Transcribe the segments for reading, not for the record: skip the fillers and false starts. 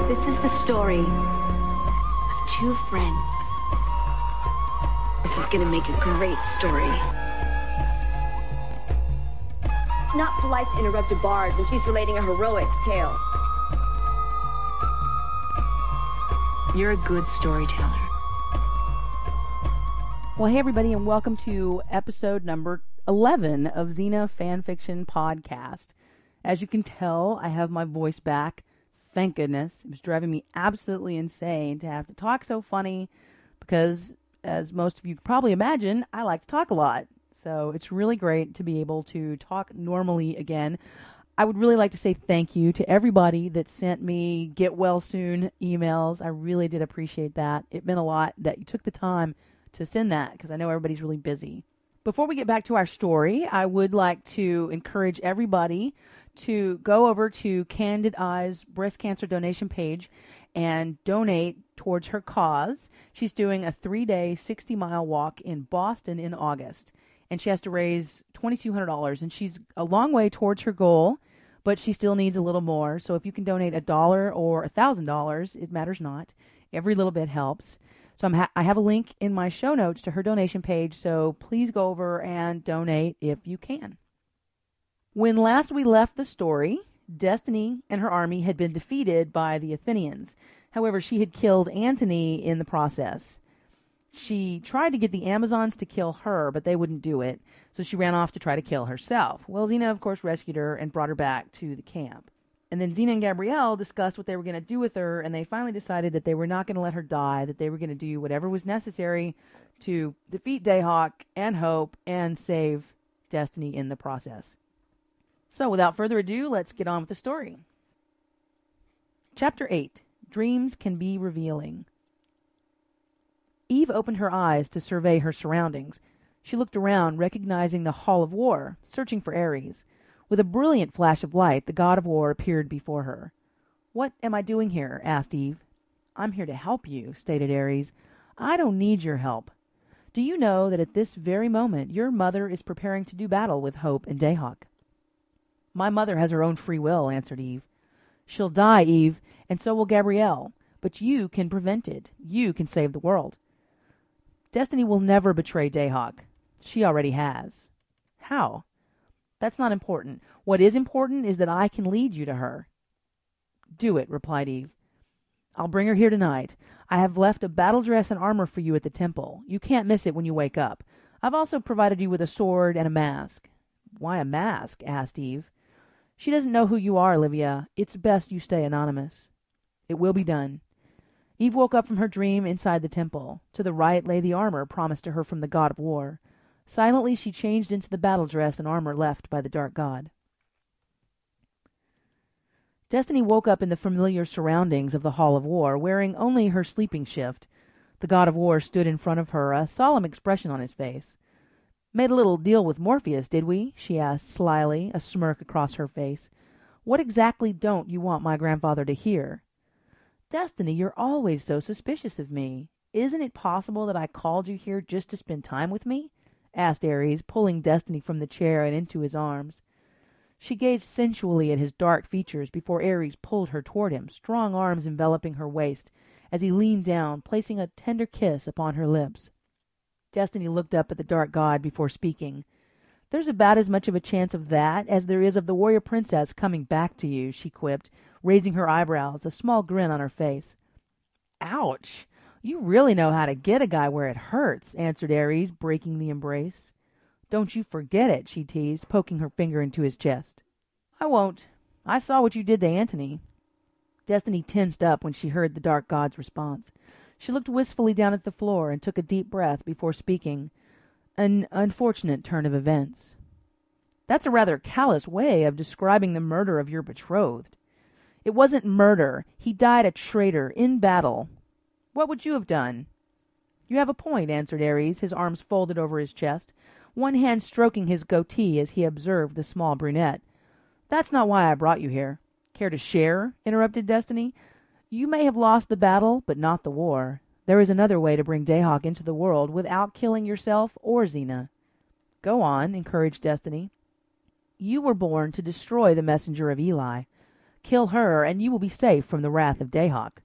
This is the story of two friends. This is gonna make a great story. It's not polite to interrupt a bard when she's relating a heroic tale. You're a good storyteller. Well, hey everybody, and welcome to episode number 11 of Xena Fanfiction Podcast. As you can tell, I have my voice back. Thank goodness. It was driving me absolutely insane to have to talk so funny because, as most of you probably imagine, I like to talk a lot. So it's really great to be able to talk normally again. I would really like to say thank you to everybody that sent me get well soon emails. I really did appreciate that. It meant a lot that you took the time to send that because I know everybody's really busy. Before we get back to our story, I would like to encourage everybody to go over to Candid Eyes breast cancer donation page and donate towards her cause. She's doing a 3-day, 60-mile walk in Boston in August, and she has to raise $2,200, and she's a long way towards her goal, but she still needs a little more. So if you can donate $1 or $1,000, it matters not. Every little bit helps. So I have a link in my show notes to her donation page, so please go over and donate if you can. When last we left the story, Destiny and her army had been defeated by the Athenians. However, she had killed Antony in the process. She tried to get the Amazons to kill her, but they wouldn't do it, so she ran off to try to kill herself. Well, Xena, of course, rescued her and brought her back to the camp. And then Xena and Gabrielle discussed what they were going to do with her, and they finally decided that they were not going to let her die, that they were going to do whatever was necessary to defeat Dayhawk and Hope and save Destiny in the process. So, without further ado, let's get on with the story. Chapter 8. Dreams Can Be Revealing. Eve opened her eyes to survey her surroundings. She looked around, recognizing the Hall of War, searching for Ares. With a brilliant flash of light, the god of war appeared before her. "What am I doing here?" asked Eve. "I'm here to help you," stated Ares. "I don't need your help. Do you know that at this very moment your mother is preparing to do battle with Hope and Dayhawk?" "My mother has her own free will," answered Eve. "She'll die, Eve, and so will Gabrielle. But you can prevent it. You can save the world." "Destiny will never betray Dayhawk. She already has." "How?" "That's not important. What is important is that I can lead you to her." "Do it," replied Eve. "I'll bring her here tonight. I have left a battle dress and armor for you at the temple. You can't miss it when you wake up. I've also provided you with a sword and a mask." "Why a mask?" asked Eve. "She doesn't know who you are, Livia. It's best you stay anonymous." "It will be done." Eve woke up from her dream inside the temple. To the right lay the armor promised to her from the god of war. Silently she changed into the battle dress and armor left by the dark god. Destiny woke up in the familiar surroundings of the Hall of War, wearing only her sleeping shift. The god of war stood in front of her, a solemn expression on his face. "Made a little deal with Morpheus, did we?" she asked slyly, a smirk across her face. "What exactly don't you want my grandfather to hear?" "Destiny, you're always so suspicious of me. Isn't it possible that I called you here just to spend time with me?" asked Ares, pulling Destiny from the chair and into his arms. She gazed sensually at his dark features before Ares pulled her toward him, strong arms enveloping her waist, as he leaned down, placing a tender kiss upon her lips. Destiny looked up at the dark god before speaking. "There's about as much of a chance of that as there is of the warrior princess coming back to you," she quipped, raising her eyebrows, a small grin on her face. "Ouch! You really know how to get a guy where it hurts," answered Ares, breaking the embrace. "Don't you forget it," she teased, poking her finger into his chest. "I won't. I saw what you did to Antony." Destiny tensed up when she heard the dark god's response. She looked wistfully down at the floor and took a deep breath before speaking. "An unfortunate turn of events." "That's a rather callous way of describing the murder of your betrothed." "It wasn't murder. He died a traitor in battle." "What would you have done?" "You have a point," answered Ares, his arms folded over his chest, one hand stroking his goatee as he observed the small brunette. "That's not why I brought you here." "Care to share?" interrupted Destiny. "You may have lost the battle, but not the war. There is another way to bring Dayhawk into the world without killing yourself or Xena." "Go on," encouraged Destiny. "You were born to destroy the messenger of Eli. Kill her, and you will be safe from the wrath of Dayhawk.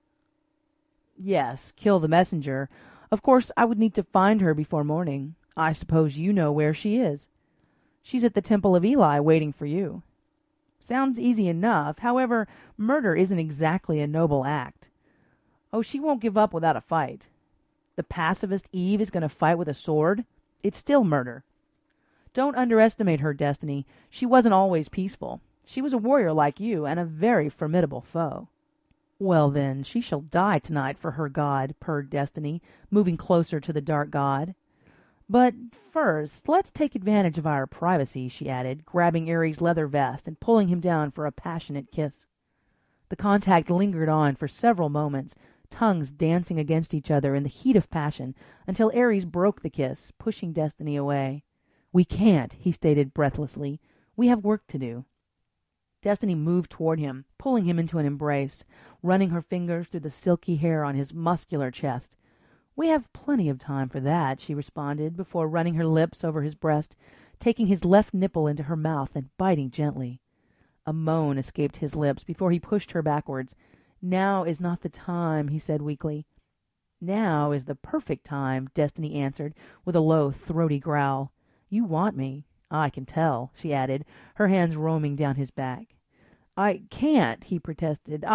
Yes, kill the messenger. Of course, I would need to find her before morning. I suppose you know where she is. She's at the Temple of Eli waiting for you. Sounds easy enough. However, murder isn't exactly a noble act. Oh, she won't give up without a fight. The pacifist Eve is going to fight with a sword? It's still murder. Don't underestimate her, Destiny. She wasn't always peaceful. She was a warrior like you, and a very formidable foe. Well then, she shall die tonight for her god, purred Destiny, moving closer to the dark god. But first, let's take advantage of our privacy, she added, grabbing Ares' leather vest and pulling him down for a passionate kiss. The contact lingered on for several moments, tongues dancing against each other in the heat of passion, until Ares broke the kiss, pushing Destiny away. We can't, he stated breathlessly. We have work to do. Destiny moved toward him, pulling him into an embrace, running her fingers through the silky hair on his muscular chest. We have plenty of time for that, she responded, before running her lips over his breast, taking his left nipple into her mouth and biting gently. A moan escaped his lips before he pushed her backwards. Now is not the time, he said weakly. Now is the perfect time, Destiny answered, with a low, throaty growl. You want me, I can tell, she added, her hands roaming down his back. I can't, he protested.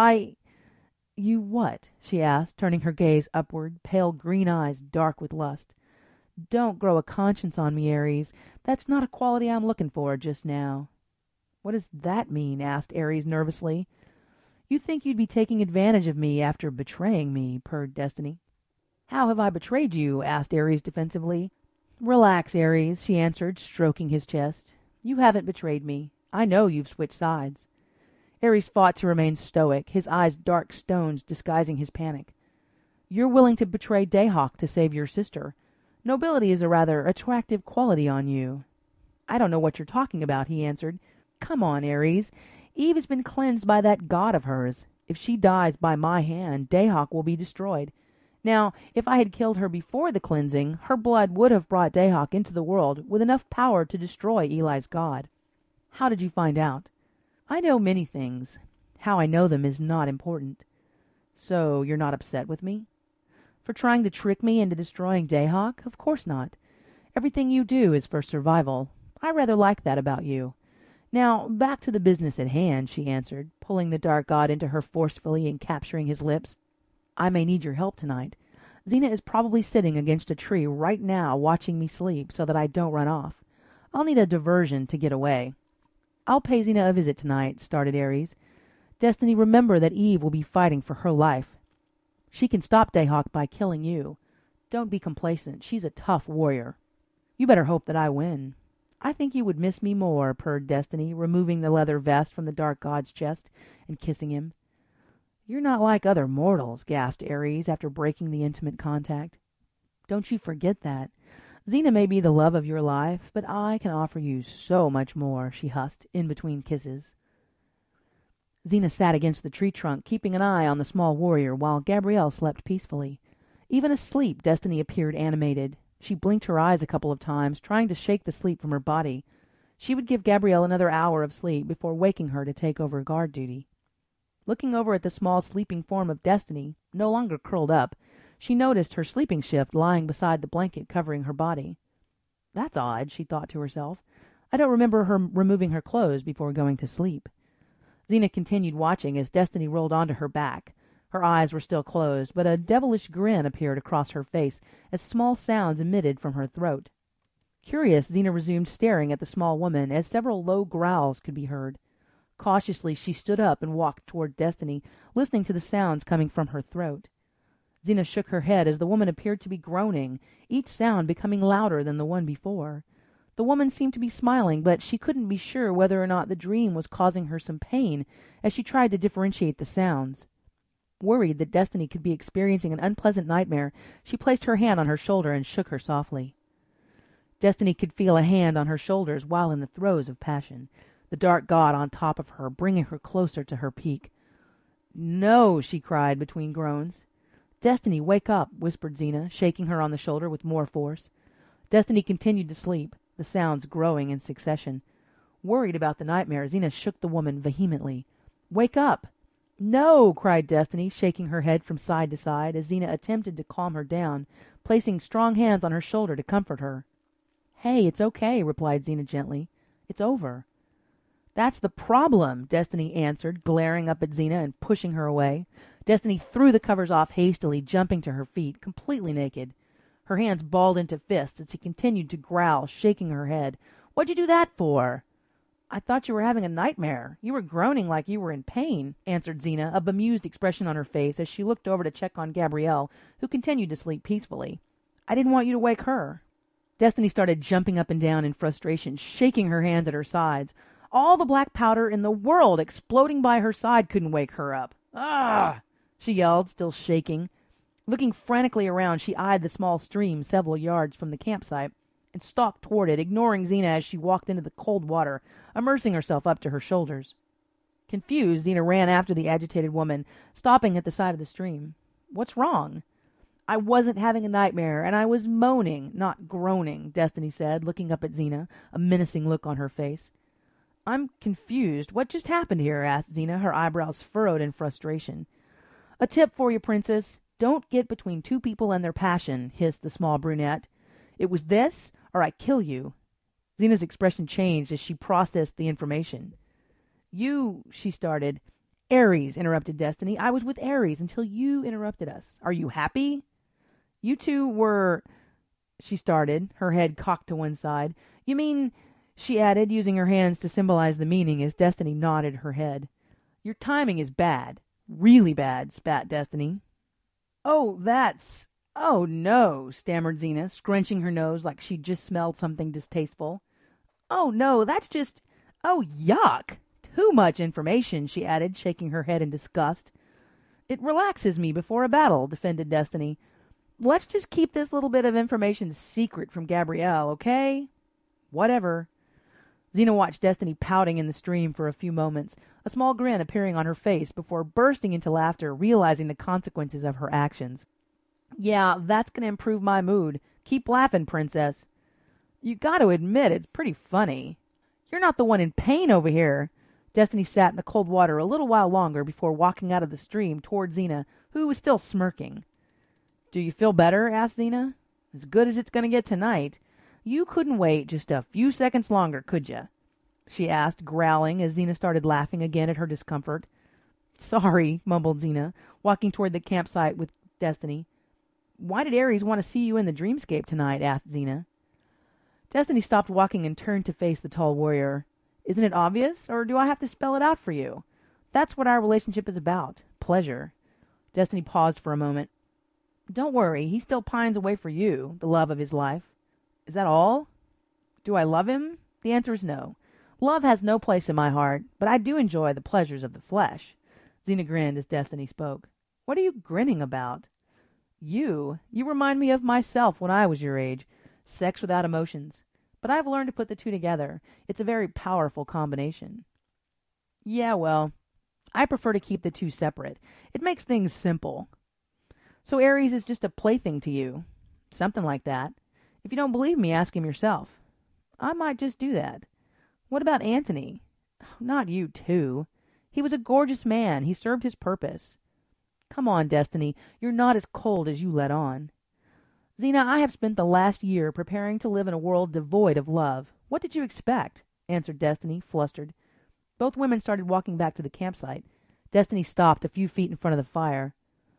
You what? She asked, turning her gaze upward, pale green eyes dark with lust. Don't grow a conscience on me, Ares. That's not a quality I'm looking for just now. What does that mean? Asked Ares nervously. You think you'd be taking advantage of me after betraying me, purred Destiny. How have I betrayed you? Asked Ares defensively. Relax, Ares, she answered, stroking his chest. You haven't betrayed me. I know you've switched sides. Ares fought to remain stoic, his eyes dark stones disguising his panic. You're willing to betray Dayhawk to save your sister. Nobility is a rather attractive quality on you. I don't know what you're talking about, he answered. Come on, Ares. Eve has been cleansed by that god of hers. If she dies by my hand, Dayhawk will be destroyed. Now, if I had killed her before the cleansing, her blood would have brought Dayhawk into the world with enough power to destroy Eli's god. How did you find out? I know many things. How I know them is not important. So you're not upset with me? For trying to trick me into destroying Dayhawk? Of course not. Everything you do is for survival. I rather like that about you. Now, back to the business at hand, she answered, pulling the dark god into her forcefully and capturing his lips. I may need your help tonight. Xena is probably sitting against a tree right now watching me sleep so that I don't run off. I'll need a diversion to get away. I'll pay Xena a visit tonight, started Ares. Destiny, remember that Eve will be fighting for her life. She can stop Dayhawk by killing you. Don't be complacent. She's a tough warrior. You better hope that I win. I think you would miss me more, purred Destiny, removing the leather vest from the dark god's chest and kissing him. You're not like other mortals, gasped Ares after breaking the intimate contact. Don't you forget that. Xena may be the love of your life, but I can offer you so much more, she husked, in between kisses. Xena sat against the tree trunk, keeping an eye on the small warrior, while Gabrielle slept peacefully. Even asleep, Destiny appeared animated. She blinked her eyes a couple of times, trying to shake the sleep from her body. She would give Gabrielle another hour of sleep before waking her to take over guard duty. Looking over at the small sleeping form of Destiny, no longer curled up, she noticed her sleeping shift lying beside the blanket covering her body. That's odd, she thought to herself. I don't remember her removing her clothes before going to sleep. Xena continued watching as Destiny rolled onto her back. Her eyes were still closed, but a devilish grin appeared across her face as small sounds emitted from her throat. Curious, Xena resumed staring at the small woman as several low growls could be heard. Cautiously, she stood up and walked toward Destiny, listening to the sounds coming from her throat. Xena shook her head as the woman appeared to be groaning, each sound becoming louder than the one before. The woman seemed to be smiling, but she couldn't be sure whether or not the dream was causing her some pain as she tried to differentiate the sounds. Worried that Destiny could be experiencing an unpleasant nightmare, she placed her hand on her shoulder and shook her softly. Destiny could feel a hand on her shoulders while in the throes of passion, the dark god on top of her, bringing her closer to her peak. "No!" she cried between groans. "Destiny, wake up," whispered Xena, shaking her on the shoulder with more force. Destiny continued to sleep, the sounds growing in succession. Worried about the nightmare, Xena shook the woman vehemently. Wake up! No! Cried Destiny, shaking her head from side to side as Xena attempted to calm her down, placing strong hands on her shoulder to comfort her. Hey, it's okay, replied Xena gently. It's over. That's the problem, Destiny answered, glaring up at Xena and pushing her away. Destiny threw the covers off hastily, jumping to her feet, completely naked. Her hands balled into fists as she continued to growl, shaking her head. What'd you do that for? I thought you were having a nightmare. You were groaning like you were in pain, answered Xena, a bemused expression on her face as she looked over to check on Gabrielle, who continued to sleep peacefully. I didn't want you to wake her. Destiny started jumping up and down in frustration, shaking her hands at her sides. All the black powder in the world exploding by her side couldn't wake her up. Ah! She yelled, still shaking. Looking frantically around, she eyed the small stream several yards from the campsite and stalked toward it, ignoring Xena as she walked into the cold water, immersing herself up to her shoulders. Confused, Xena ran after the agitated woman, stopping at the side of the stream. What's wrong? I wasn't having a nightmare, and I was moaning, not groaning, Destiny said, looking up at Xena, a menacing look on her face. I'm confused. What just happened here? Asked Xena, her eyebrows furrowed in frustration. A tip for you, princess. Don't get between two people and their passion, hissed the small brunette. It was this, or I kill you. Xena's expression changed as she processed the information. You, she started. Ares, interrupted Destiny. I was with Ares until you interrupted us. Are you happy? You two were... She started, her head cocked to one side. You mean... She added, using her hands to symbolize the meaning as Destiny nodded her head. Your timing is bad. Really bad, spat Destiny. Oh, that's... Oh, no, stammered Xena, scrunching her nose like she'd just smelled something distasteful. Oh, no, that's just... Oh, yuck! Too much information, she added, shaking her head in disgust. It relaxes me before a battle, defended Destiny. Let's just keep this little bit of information secret from Gabrielle, okay? Whatever. Xena watched Destiny pouting in the stream for a few moments, a small grin appearing on her face before bursting into laughter, realizing the consequences of her actions. Yeah, that's going to improve my mood. Keep laughing, princess. You got to admit, it's pretty funny. You're not the one in pain over here. Destiny sat in the cold water a little while longer before walking out of the stream toward Xena, who was still smirking. Do you feel better? Asked Xena. As good as it's going to get tonight. You couldn't wait just a few seconds longer, could you? She asked, growling as Xena started laughing again at her discomfort. Sorry, mumbled Xena, walking toward the campsite with Destiny. Why did Ares want to see you in the dreamscape tonight? Asked Xena. Destiny stopped walking and turned to face the tall warrior. Isn't it obvious, or do I have to spell it out for you? That's what our relationship is about. Pleasure. Destiny paused for a moment. Don't worry, he still pines away for you, the love of his life. Is that all? Do I love him? The answer is no. Love has no place in my heart, but I do enjoy the pleasures of the flesh. Xena grinned as Destiny spoke. What are you grinning about? You remind me of myself when I was your age. Sex without emotions. But I've learned to put the two together. It's a very powerful combination. Yeah, well, I prefer to keep the two separate. It makes things simple. So Ares is just a plaything to you. Something like that. If you don't believe me, ask him yourself. I might just do that. What about Antony? Not you, too. He was a gorgeous man. He served his purpose. Come on, Destiny. You're not as cold as you let on. Xena, I have spent the last year preparing to live in a world devoid of love. What did you expect? Answered Destiny, flustered. Both women started walking back to the campsite. Destiny stopped a few feet in front of the fire.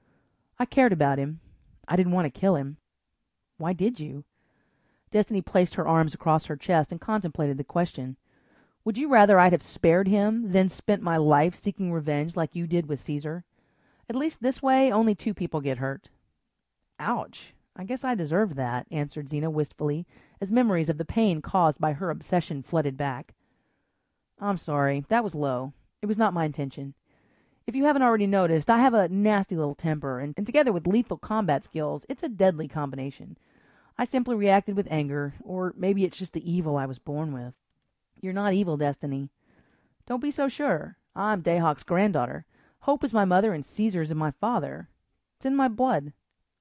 I cared about him. I didn't want to kill him. Why did you? Destiny placed her arms across her chest and contemplated the question. Would you rather I'd have spared him than spent my life seeking revenge like you did with Caesar? At least this way, only two people get hurt. Ouch. I guess I deserve that, answered Xena wistfully, as memories of the pain caused by her obsession flooded back. I'm sorry. That was low. It was not my intention. If you haven't already noticed, I have a nasty little temper, and together with lethal combat skills, it's a deadly combination. I simply reacted with anger, or maybe it's just the evil I was born with. You're not evil, Destiny. Don't be so sure. I'm Dayhawk's granddaughter. Hope is my mother, and Caesar's my father. It's in my blood.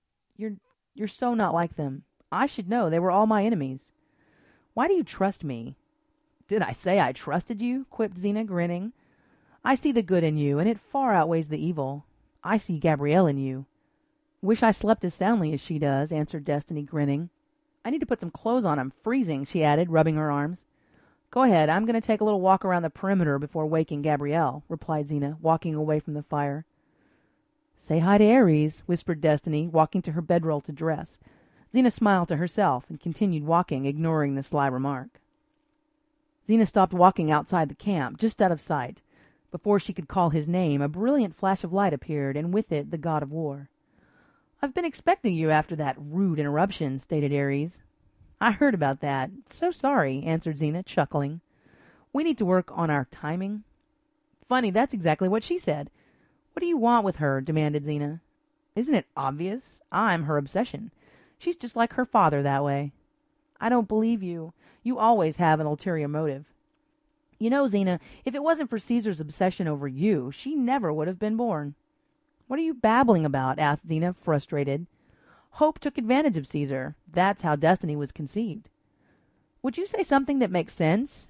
You're so not like them. I should know. They were all my enemies. Why do you trust me? Did I say I trusted you? Quipped Xena, grinning. I see the good in you, and it far outweighs the evil. I see Gabrielle in you." "Wish I slept as soundly as she does," answered Destiny, grinning. "I need to put some clothes on. I'm freezing," she added, rubbing her arms. "Go ahead. I'm going to take a little walk around the perimeter before waking Gabrielle," replied Xena, walking away from the fire. "Say hi to Ares," whispered Destiny, walking to her bedroll to dress. Xena smiled to herself and continued walking, ignoring the sly remark. Xena stopped walking outside the camp, just out of sight. Before she could call his name, a brilliant flash of light appeared, and with it the god of war. "I've been expecting you after that rude interruption," stated Ares. "I heard about that. So sorry," answered Xena, chuckling. "We need to work on our timing." "Funny, that's exactly what she said." "What do you want with her?" demanded Xena. "Isn't it obvious? I'm her obsession. She's just like her father that way." "I don't believe you. You always have an ulterior motive." "You know, Xena, if it wasn't for Caesar's obsession over you, she never would have been born." "What are you babbling about?" asked Xena, frustrated. "Hope took advantage of Caesar. That's how Destiny was conceived." "Would you say something that makes sense?"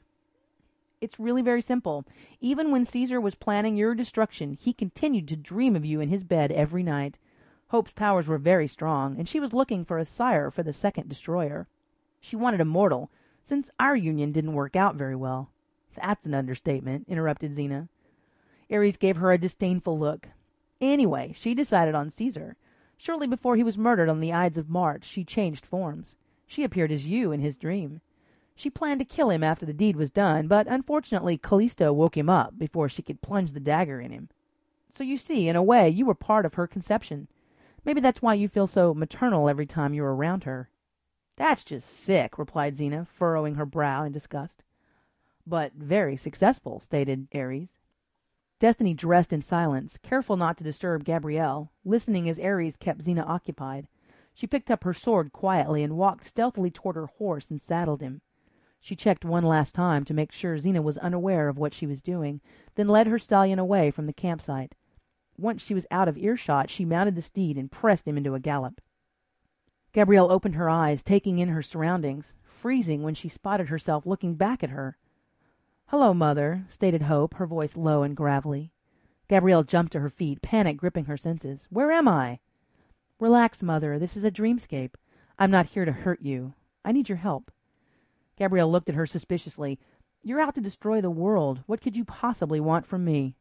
"It's really very simple. Even when Caesar was planning your destruction, he continued to dream of you in his bed every night. Hope's powers were very strong, and she was looking for a sire for the second destroyer. She wanted a mortal, since our union didn't work out very well." "That's an understatement," interrupted Xena. Ares gave her a disdainful look. "Anyway, she decided on Caesar. Shortly before he was murdered on the Ides of March, she changed forms. She appeared as you in his dream. She planned to kill him after the deed was done, but unfortunately Callisto woke him up before she could plunge the dagger in him. So you see, in a way, you were part of her conception. Maybe that's why you feel so maternal every time you're around her." "That's just sick," replied Xena, furrowing her brow in disgust. "But very successful," stated Ares. Destiny dressed in silence, careful not to disturb Gabrielle, listening as Ares kept Xena occupied. She picked up her sword quietly and walked stealthily toward her horse and saddled him. She checked one last time to make sure Xena was unaware of what she was doing, then led her stallion away from the campsite. Once she was out of earshot, she mounted the steed and pressed him into a gallop. Gabrielle opened her eyes, taking in her surroundings, freezing when she spotted herself looking back at her. "Hello, Mother," stated Hope, her voice low and gravelly. Gabrielle jumped to her feet, panic gripping her senses. "Where am I?" "Relax, Mother. This is a dreamscape. I'm not here to hurt you. I need your help." Gabrielle looked at her suspiciously. "You're out to destroy the world. What could you possibly want from me?"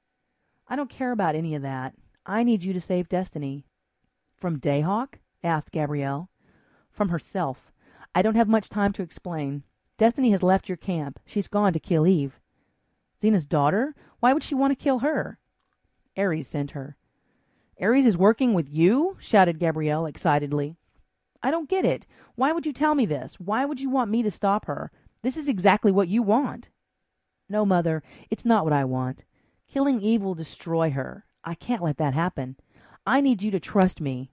"I don't care about any of that. I need you to save Destiny." "From Dayhawk?" asked Gabrielle. "From herself. I don't have much time to explain. Destiny has left your camp. She's gone to kill Eve." "Xena's daughter? Why would she want to kill her?" "Ares sent her." "Ares is working with you?" shouted Gabrielle excitedly. "I don't get it. Why would you tell me this? Why would you want me to stop her? This is exactly what you want." "No, Mother, it's not what I want. Killing Eve will destroy her. I can't let that happen. I need you to trust me."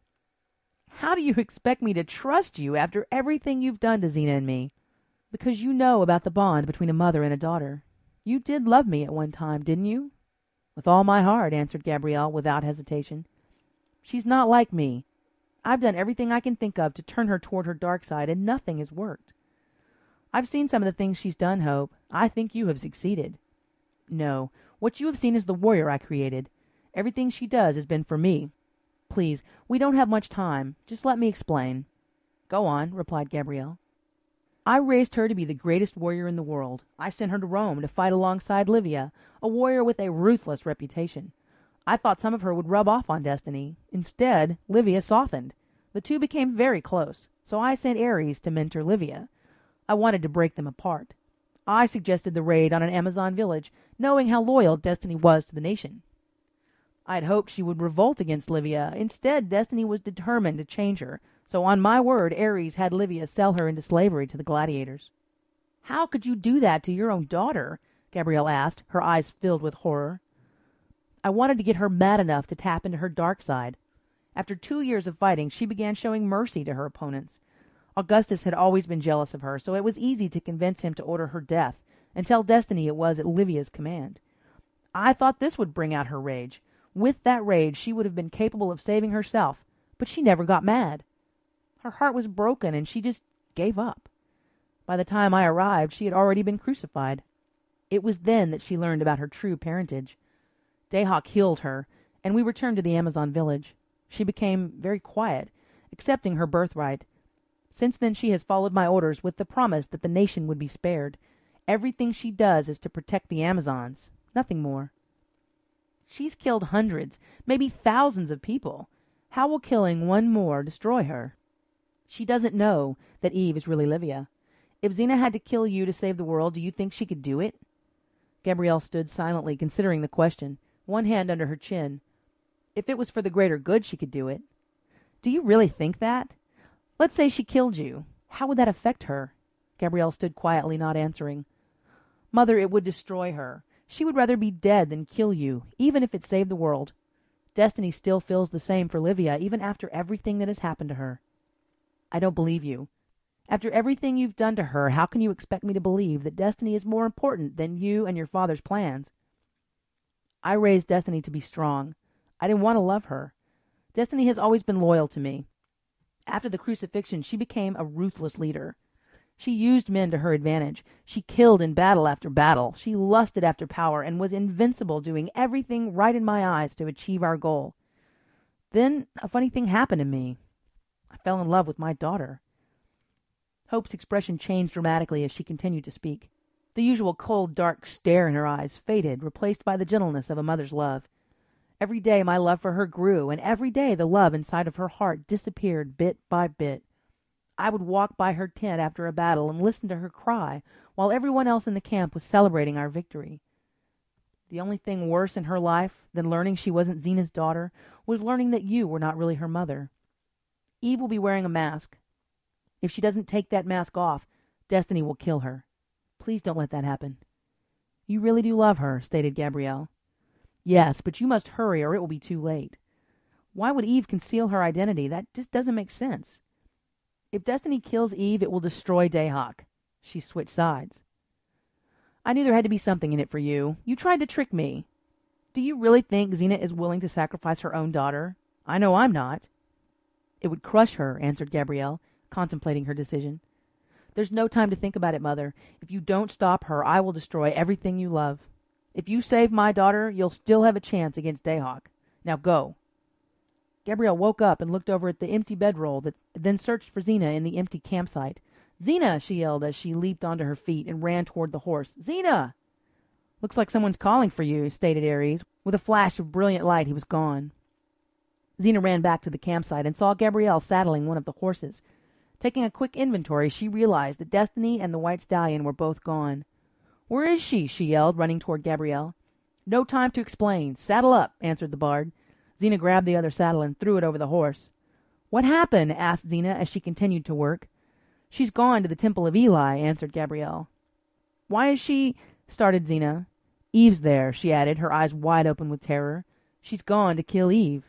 "How do you expect me to trust you after everything you've done to Xena and me?" "Because you know about the bond between a mother and a daughter. You did love me at one time, didn't you?" "With all my heart," answered Gabrielle without hesitation. "She's not like me. I've done everything I can think of to turn her toward her dark side, and nothing has worked." "I've seen some of the things she's done, Hope. I think you have succeeded." "No, what you have seen is the warrior I created. Everything she does has been for me. Please, we don't have much time. Just let me explain." "Go on," replied Gabrielle. "I raised her to be the greatest warrior in the world. I sent her to Rome to fight alongside Livia, a warrior with a ruthless reputation. I thought some of her would rub off on Destiny. Instead, Livia softened. The two became very close, so I sent Ares to mentor Livia. I wanted to break them apart. I suggested the raid on an Amazon village, knowing how loyal Destiny was to the nation. I'd hoped she would revolt against Livia. Instead, Destiny was determined to change her, so on my word, Ares had Livia sell her into slavery to the gladiators." "How could you do that to your own daughter?" Gabrielle asked, her eyes filled with horror. "I wanted to get her mad enough to tap into her dark side. After 2 years of fighting, she began showing mercy to her opponents. Augustus had always been jealous of her, so it was easy to convince him to order her death and tell Destiny it was at Livia's command. I thought this would bring out her rage. With that rage, she would have been capable of saving herself, but she never got mad. Her heart was broken, and she just gave up. By the time I arrived, she had already been crucified." It was then that she learned about her true parentage. Dayhawk healed her, and we returned to the Amazon village. She became very quiet, accepting her birthright. Since then she has followed my orders with the promise that the nation would be spared. Everything she does is to protect the Amazons, nothing more. She's killed hundreds, maybe thousands of people. How will killing one more destroy her? She doesn't know that Eve is really Livia. If Xena had to kill you to save the world, do you think she could do it? Gabrielle stood silently, considering the question, one hand under her chin. If it was for the greater good, she could do it. Do you really think that? Let's say she killed you. How would that affect her? Gabrielle stood quietly, not answering. Mother, it would destroy her. She would rather be dead than kill you, even if it saved the world. Destiny still feels the same for Livia, even after everything that has happened to her. I don't believe you. After everything you've done to her, how can you expect me to believe that Destiny is more important than you and your father's plans? I raised Destiny to be strong. I didn't want to love her. Destiny has always been loyal to me. After the crucifixion, she became a ruthless leader. She used men to her advantage. She killed in battle after battle. She lusted after power and was invincible, doing everything right in my eyes to achieve our goal. Then a funny thing happened to me. I fell in love with my daughter. Hope's expression changed dramatically as she continued to speak. The usual cold, dark stare in her eyes faded, replaced by the gentleness of a mother's love. Every day my love for her grew, and every day the love inside of her heart disappeared bit by bit. I would walk by her tent after a battle and listen to her cry, while everyone else in the camp was celebrating our victory. The only thing worse in her life than learning she wasn't Xena's daughter was learning that you were not really her mother. Eve will be wearing a mask. If she doesn't take that mask off, Destiny will kill her. Please don't let that happen. You really do love her, stated Gabrielle. Yes, but you must hurry or it will be too late. Why would Eve conceal her identity? That just doesn't make sense. If Destiny kills Eve, it will destroy Dayhawk. She switched sides. I knew there had to be something in it for you. You tried to trick me. Do you really think Xena is willing to sacrifice her own daughter? I know I'm not. It would crush her, answered Gabrielle, contemplating her decision. There's no time to think about it, Mother. If you don't stop her, I will destroy everything you love. If you save my daughter, you'll still have a chance against Dayhawk. Now go. Gabrielle woke up and looked over at the empty bedroll, then searched for Xena in the empty campsite. Xena, she yelled as she leaped onto her feet and ran toward the horse. Xena! Looks like someone's calling for you, stated Ares. With a flash of brilliant light, he was gone. Xena ran back to the campsite and saw Gabrielle saddling one of the horses. Taking a quick inventory, she realized that Destiny and the white stallion were both gone. Where is she? She yelled, running toward Gabrielle. No time to explain. Saddle up, answered the bard. Xena grabbed the other saddle and threw it over the horse. What happened? Asked Xena as she continued to work. She's gone to the Temple of Eli, answered Gabrielle. Why is she... started Xena. Eve's there, she added, her eyes wide open with terror. She's gone to kill Eve.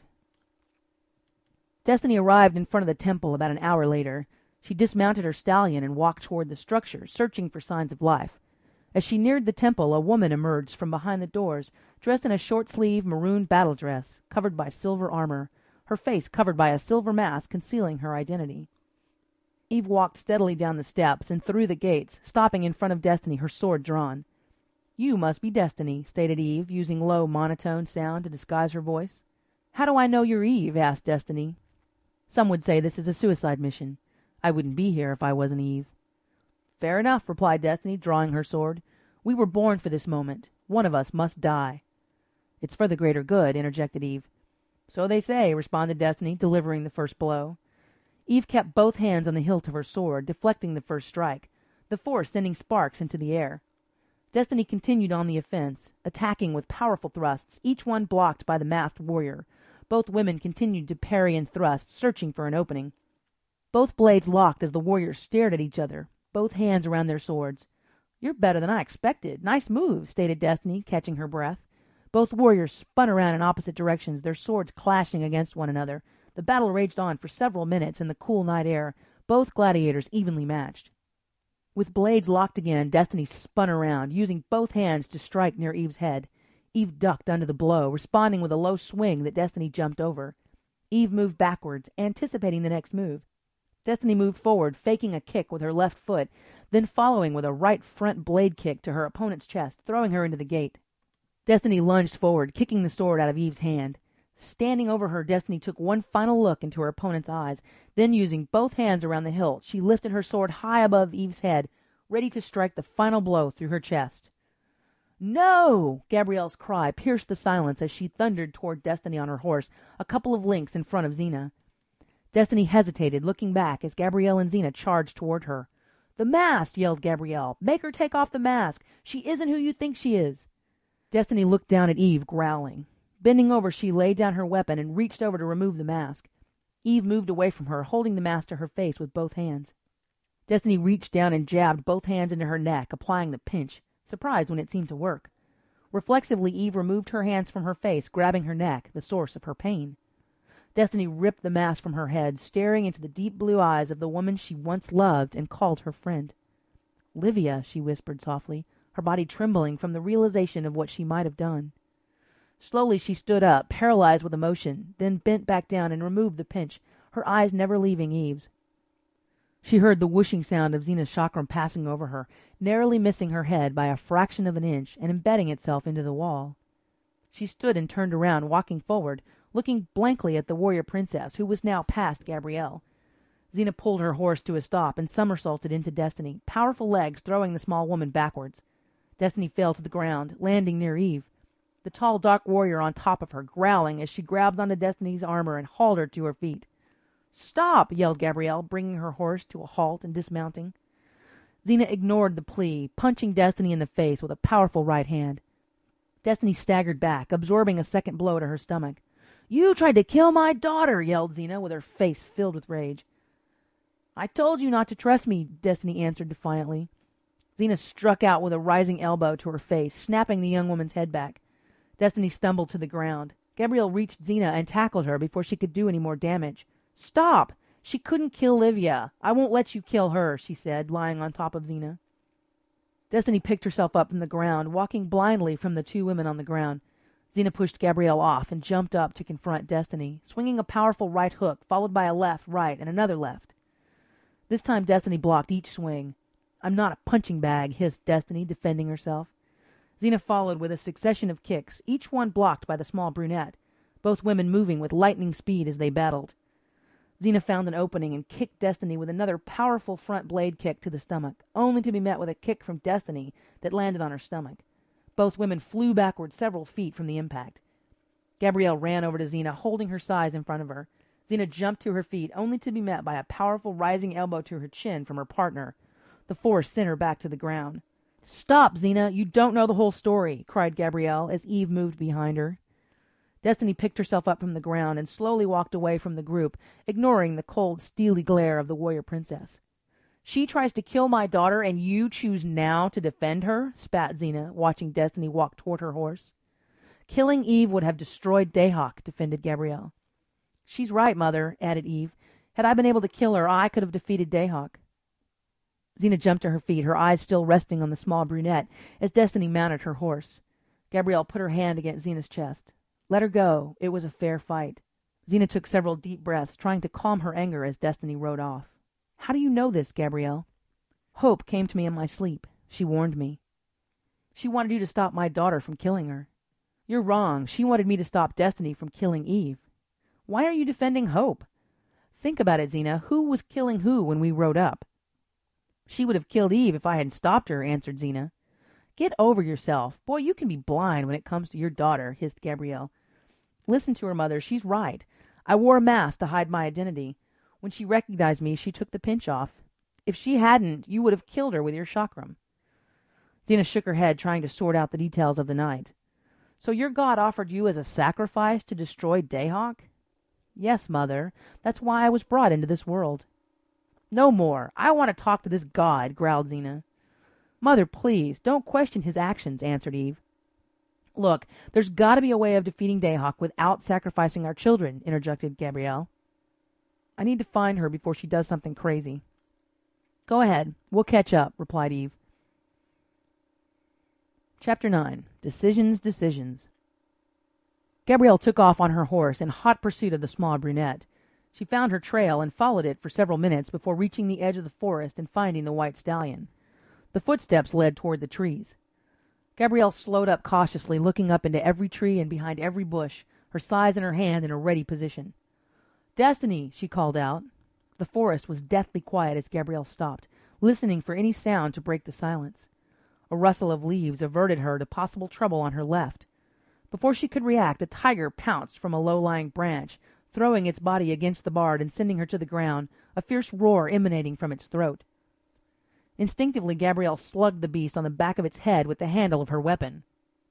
Destiny arrived in front of the temple about an hour later. She dismounted her stallion and walked toward the structure, searching for signs of life. As she neared the temple, a woman emerged from behind the doors, dressed in a short-sleeved maroon battle dress, covered by silver armor, her face covered by a silver mask concealing her identity. Eve walked steadily down the steps and through the gates, stopping in front of Destiny, her sword drawn. You must be Destiny, stated Eve, using low, monotone sound to disguise her voice. How do I know you're Eve? Asked Destiny. Some would say this is a suicide mission. I wouldn't be here if I wasn't Eve. Fair enough, replied Destiny, drawing her sword. We were born for this moment. One of us must die. It's for the greater good, interjected Eve. So they say, responded Destiny, delivering the first blow. Eve kept both hands on the hilt of her sword, deflecting the first strike, the force sending sparks into the air. Destiny continued on the offense, attacking with powerful thrusts, each one blocked by the masked warrior. Both women continued to parry and thrust, searching for an opening. Both blades locked as the warriors stared at each other, both hands around their swords. You're better than I expected. Nice move, stated Destiny, catching her breath. Both warriors spun around in opposite directions, their swords clashing against one another. The battle raged on for several minutes in the cool night air, both gladiators evenly matched. With blades locked again, Destiny spun around, using both hands to strike near Eve's head. Eve ducked under the blow, responding with a low swing that Destiny jumped over. Eve moved backwards, anticipating the next move. Destiny moved forward, faking a kick with her left foot, then following with a right front blade kick to her opponent's chest, throwing her into the gate. Destiny lunged forward, kicking the sword out of Eve's hand. Standing over her, Destiny took one final look into her opponent's eyes. Then, using both hands around the hilt, she lifted her sword high above Eve's head, ready to strike the final blow through her chest. "No!" Gabrielle's cry pierced the silence as she thundered toward Destiny on her horse, a couple of lengths in front of Xena. Destiny hesitated, looking back as Gabrielle and Xena charged toward her. "The mask!" yelled Gabrielle. "Make her take off the mask! She isn't who you think she is!" Destiny looked down at Eve, growling. Bending over, she laid down her weapon and reached over to remove the mask. Eve moved away from her, holding the mask to her face with both hands. Destiny reached down and jabbed both hands into her neck, applying the pinch, surprised when it seemed to work. Reflexively, Eve removed her hands from her face, grabbing her neck, the source of her pain. Destiny ripped the mask from her head, staring into the deep blue eyes of the woman she once loved and called her friend. "Livia," she whispered softly, her body trembling from the realization of what she might have done. Slowly she stood up, paralyzed with emotion, then bent back down and removed the pinch, her eyes never leaving Eve's. She heard the whooshing sound of Xena's chakram passing over her, narrowly missing her head by a fraction of an inch and embedding itself into the wall. She stood and turned around, walking forward, looking blankly at the warrior princess, who was now past Gabrielle. Xena pulled her horse to a stop and somersaulted into Destiny, powerful legs throwing the small woman backwards. Destiny fell to the ground, landing near Eve. The tall, dark warrior on top of her, growling as she grabbed onto Destiny's armor and hauled her to her feet. "Stop!" yelled Gabrielle, bringing her horse to a halt and dismounting. Xena ignored the plea, punching Destiny in the face with a powerful right hand. Destiny staggered back, absorbing a second blow to her stomach. "You tried to kill my daughter!" yelled Xena, with her face filled with rage. "I told you not to trust me," Destiny answered defiantly. Xena struck out with a rising elbow to her face, snapping the young woman's head back. Destiny stumbled to the ground. Gabrielle reached Xena and tackled her before she could do any more damage. "Stop! She couldn't kill Livia. I won't let you kill her," she said, lying on top of Xena. Destiny picked herself up from the ground, walking blindly from the two women on the ground. Xena pushed Gabrielle off and jumped up to confront Destiny, swinging a powerful right hook, followed by a left, right, and another left. This time Destiny blocked each swing. "I'm not a punching bag," hissed Destiny, defending herself. Xena followed with a succession of kicks, each one blocked by the small brunette, both women moving with lightning speed as they battled. Xena found an opening and kicked Destiny with another powerful front blade kick to the stomach, only to be met with a kick from Destiny that landed on her stomach. Both women flew backward several feet from the impact. Gabrielle ran over to Xena, holding her size in front of her. Xena jumped to her feet, only to be met by a powerful rising elbow to her chin from her partner. The force sent her back to the ground. "Stop, Xena! You don't know the whole story!" cried Gabrielle as Eve moved behind her. Destiny picked herself up from the ground and slowly walked away from the group, ignoring the cold, steely glare of the warrior princess. "She tries to kill my daughter, and you choose now to defend her?" spat Xena, watching Destiny walk toward her horse. "Killing Eve would have destroyed Dayhawk," defended Gabrielle. "She's right, Mother," added Eve. "Had I been able to kill her, I could have defeated Dayhawk." Xena jumped to her feet, her eyes still resting on the small brunette, as Destiny mounted her horse. Gabrielle put her hand against Xena's chest. "Let her go. It was a fair fight." Xena took several deep breaths, trying to calm her anger as Destiny rode off. "How do you know this, Gabrielle?" "Hope came to me in my sleep. She warned me." "She wanted you to stop my daughter from killing her." "You're wrong. She wanted me to stop Destiny from killing Eve." "Why are you defending Hope?" "Think about it, Xena. Who was killing who when we rode up?" "She would have killed Eve if I hadn't stopped her," answered Xena. "Get over yourself. Boy, you can be blind when it comes to your daughter," hissed Gabrielle. "Listen to her, Mother. She's right. I wore a mask to hide my identity. When she recognized me, she took the pinch off. If she hadn't, you would have killed her with your chakram." Xena shook her head, trying to sort out the details of the night. "So your god offered you as a sacrifice to destroy Dayhawk?" "Yes, Mother. That's why I was brought into this world." "No more. I want to talk to this god," growled Xena. "Mother, please, don't question his actions," answered Eve. "Look, there's got to be a way of defeating Dayhawk without sacrificing our children," interjected Gabrielle. "I need to find her before she does something crazy." "Go ahead. We'll catch up," replied Eve. Chapter 9. Decisions, Decisions. Gabrielle took off on her horse in hot pursuit of the small brunette. She found her trail and followed it for several minutes before reaching the edge of the forest and finding the white stallion. The footsteps led toward the trees. Gabrielle slowed up cautiously, looking up into every tree and behind every bush, her size in her hand in a ready position. "Destiny!" she called out. The forest was deathly quiet as Gabrielle stopped, listening for any sound to break the silence. A rustle of leaves averted her to possible trouble on her left. Before she could react, a tiger pounced from a low-lying branch, throwing its body against the bard and sending her to the ground, a fierce roar emanating from its throat. Instinctively, Gabrielle slugged the beast on the back of its head with the handle of her weapon.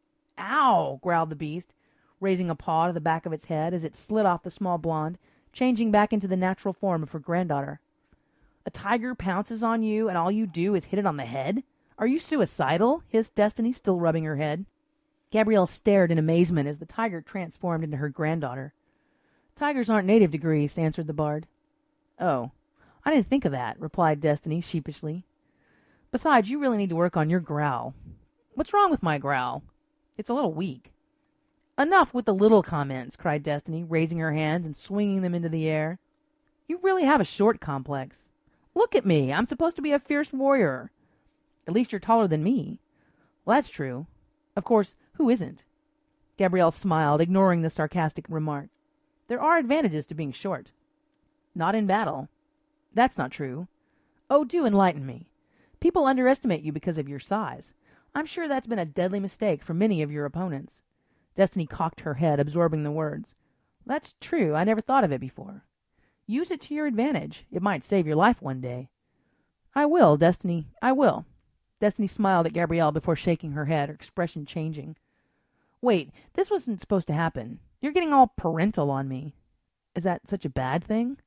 "Ow!" growled the beast, raising a paw to the back of its head as it slid off the small blonde, changing back into the natural form of her granddaughter. "A tiger pounces on you, and all you do is hit it on the head? Are you suicidal?" hissed Destiny, still rubbing her head. Gabrielle stared in amazement as the tiger transformed into her granddaughter. "Tigers aren't native to Greece," answered the bard. "Oh, I didn't think of that," replied Destiny sheepishly. "Besides, you really need to work on your growl." "What's wrong with my growl?" "It's a little weak." "Enough with the little comments," cried Destiny, raising her hands and swinging them into the air. "You really have a short complex. Look at me. I'm supposed to be a fierce warrior. At least you're taller than me." "Well, that's true. Of course, who isn't?" Gabrielle smiled, ignoring the sarcastic remark. "There are advantages to being short." "Not in battle." "That's not true." "Oh, do enlighten me. People underestimate you because of your size. I'm sure that's been a deadly mistake for many of your opponents." Destiny cocked her head, absorbing the words. "That's true. I never thought of it before. Use it to your advantage. It might save your life one day." "I will, Destiny. I will." Destiny smiled at Gabrielle before shaking her head, her expression changing. "Wait, this wasn't supposed to happen. You're getting all parental on me. Is that such a bad thing?"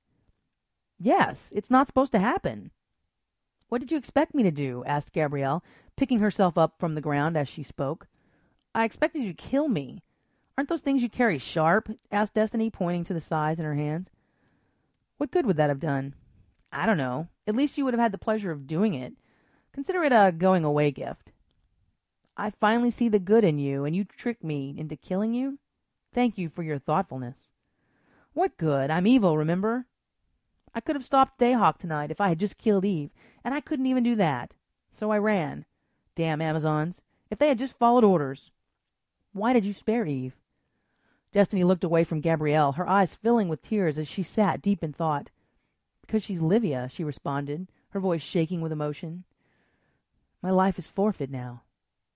"Yes, it's not supposed to happen." "What did you expect me to do?" asked Gabrielle, picking herself up from the ground as she spoke. "I expected you to kill me. Aren't those things you carry sharp?" asked Destiny, pointing to the size in her hands. "What good would that have done?" "I don't know. At least you would have had the pleasure of doing it. Consider it a going-away gift." "I finally see the good in you, and you trick me into killing you? Thank you for your thoughtfulness." "What good? I'm evil, remember? I could have stopped Dayhawk tonight if I had just killed Eve, and I couldn't even do that. So I ran. Damn Amazons. If they had just followed orders." "Why did you spare Eve?" Destiny looked away from Gabrielle, her eyes filling with tears as she sat deep in thought. "Because she's Livia," she responded, her voice shaking with emotion. "My life is forfeit now."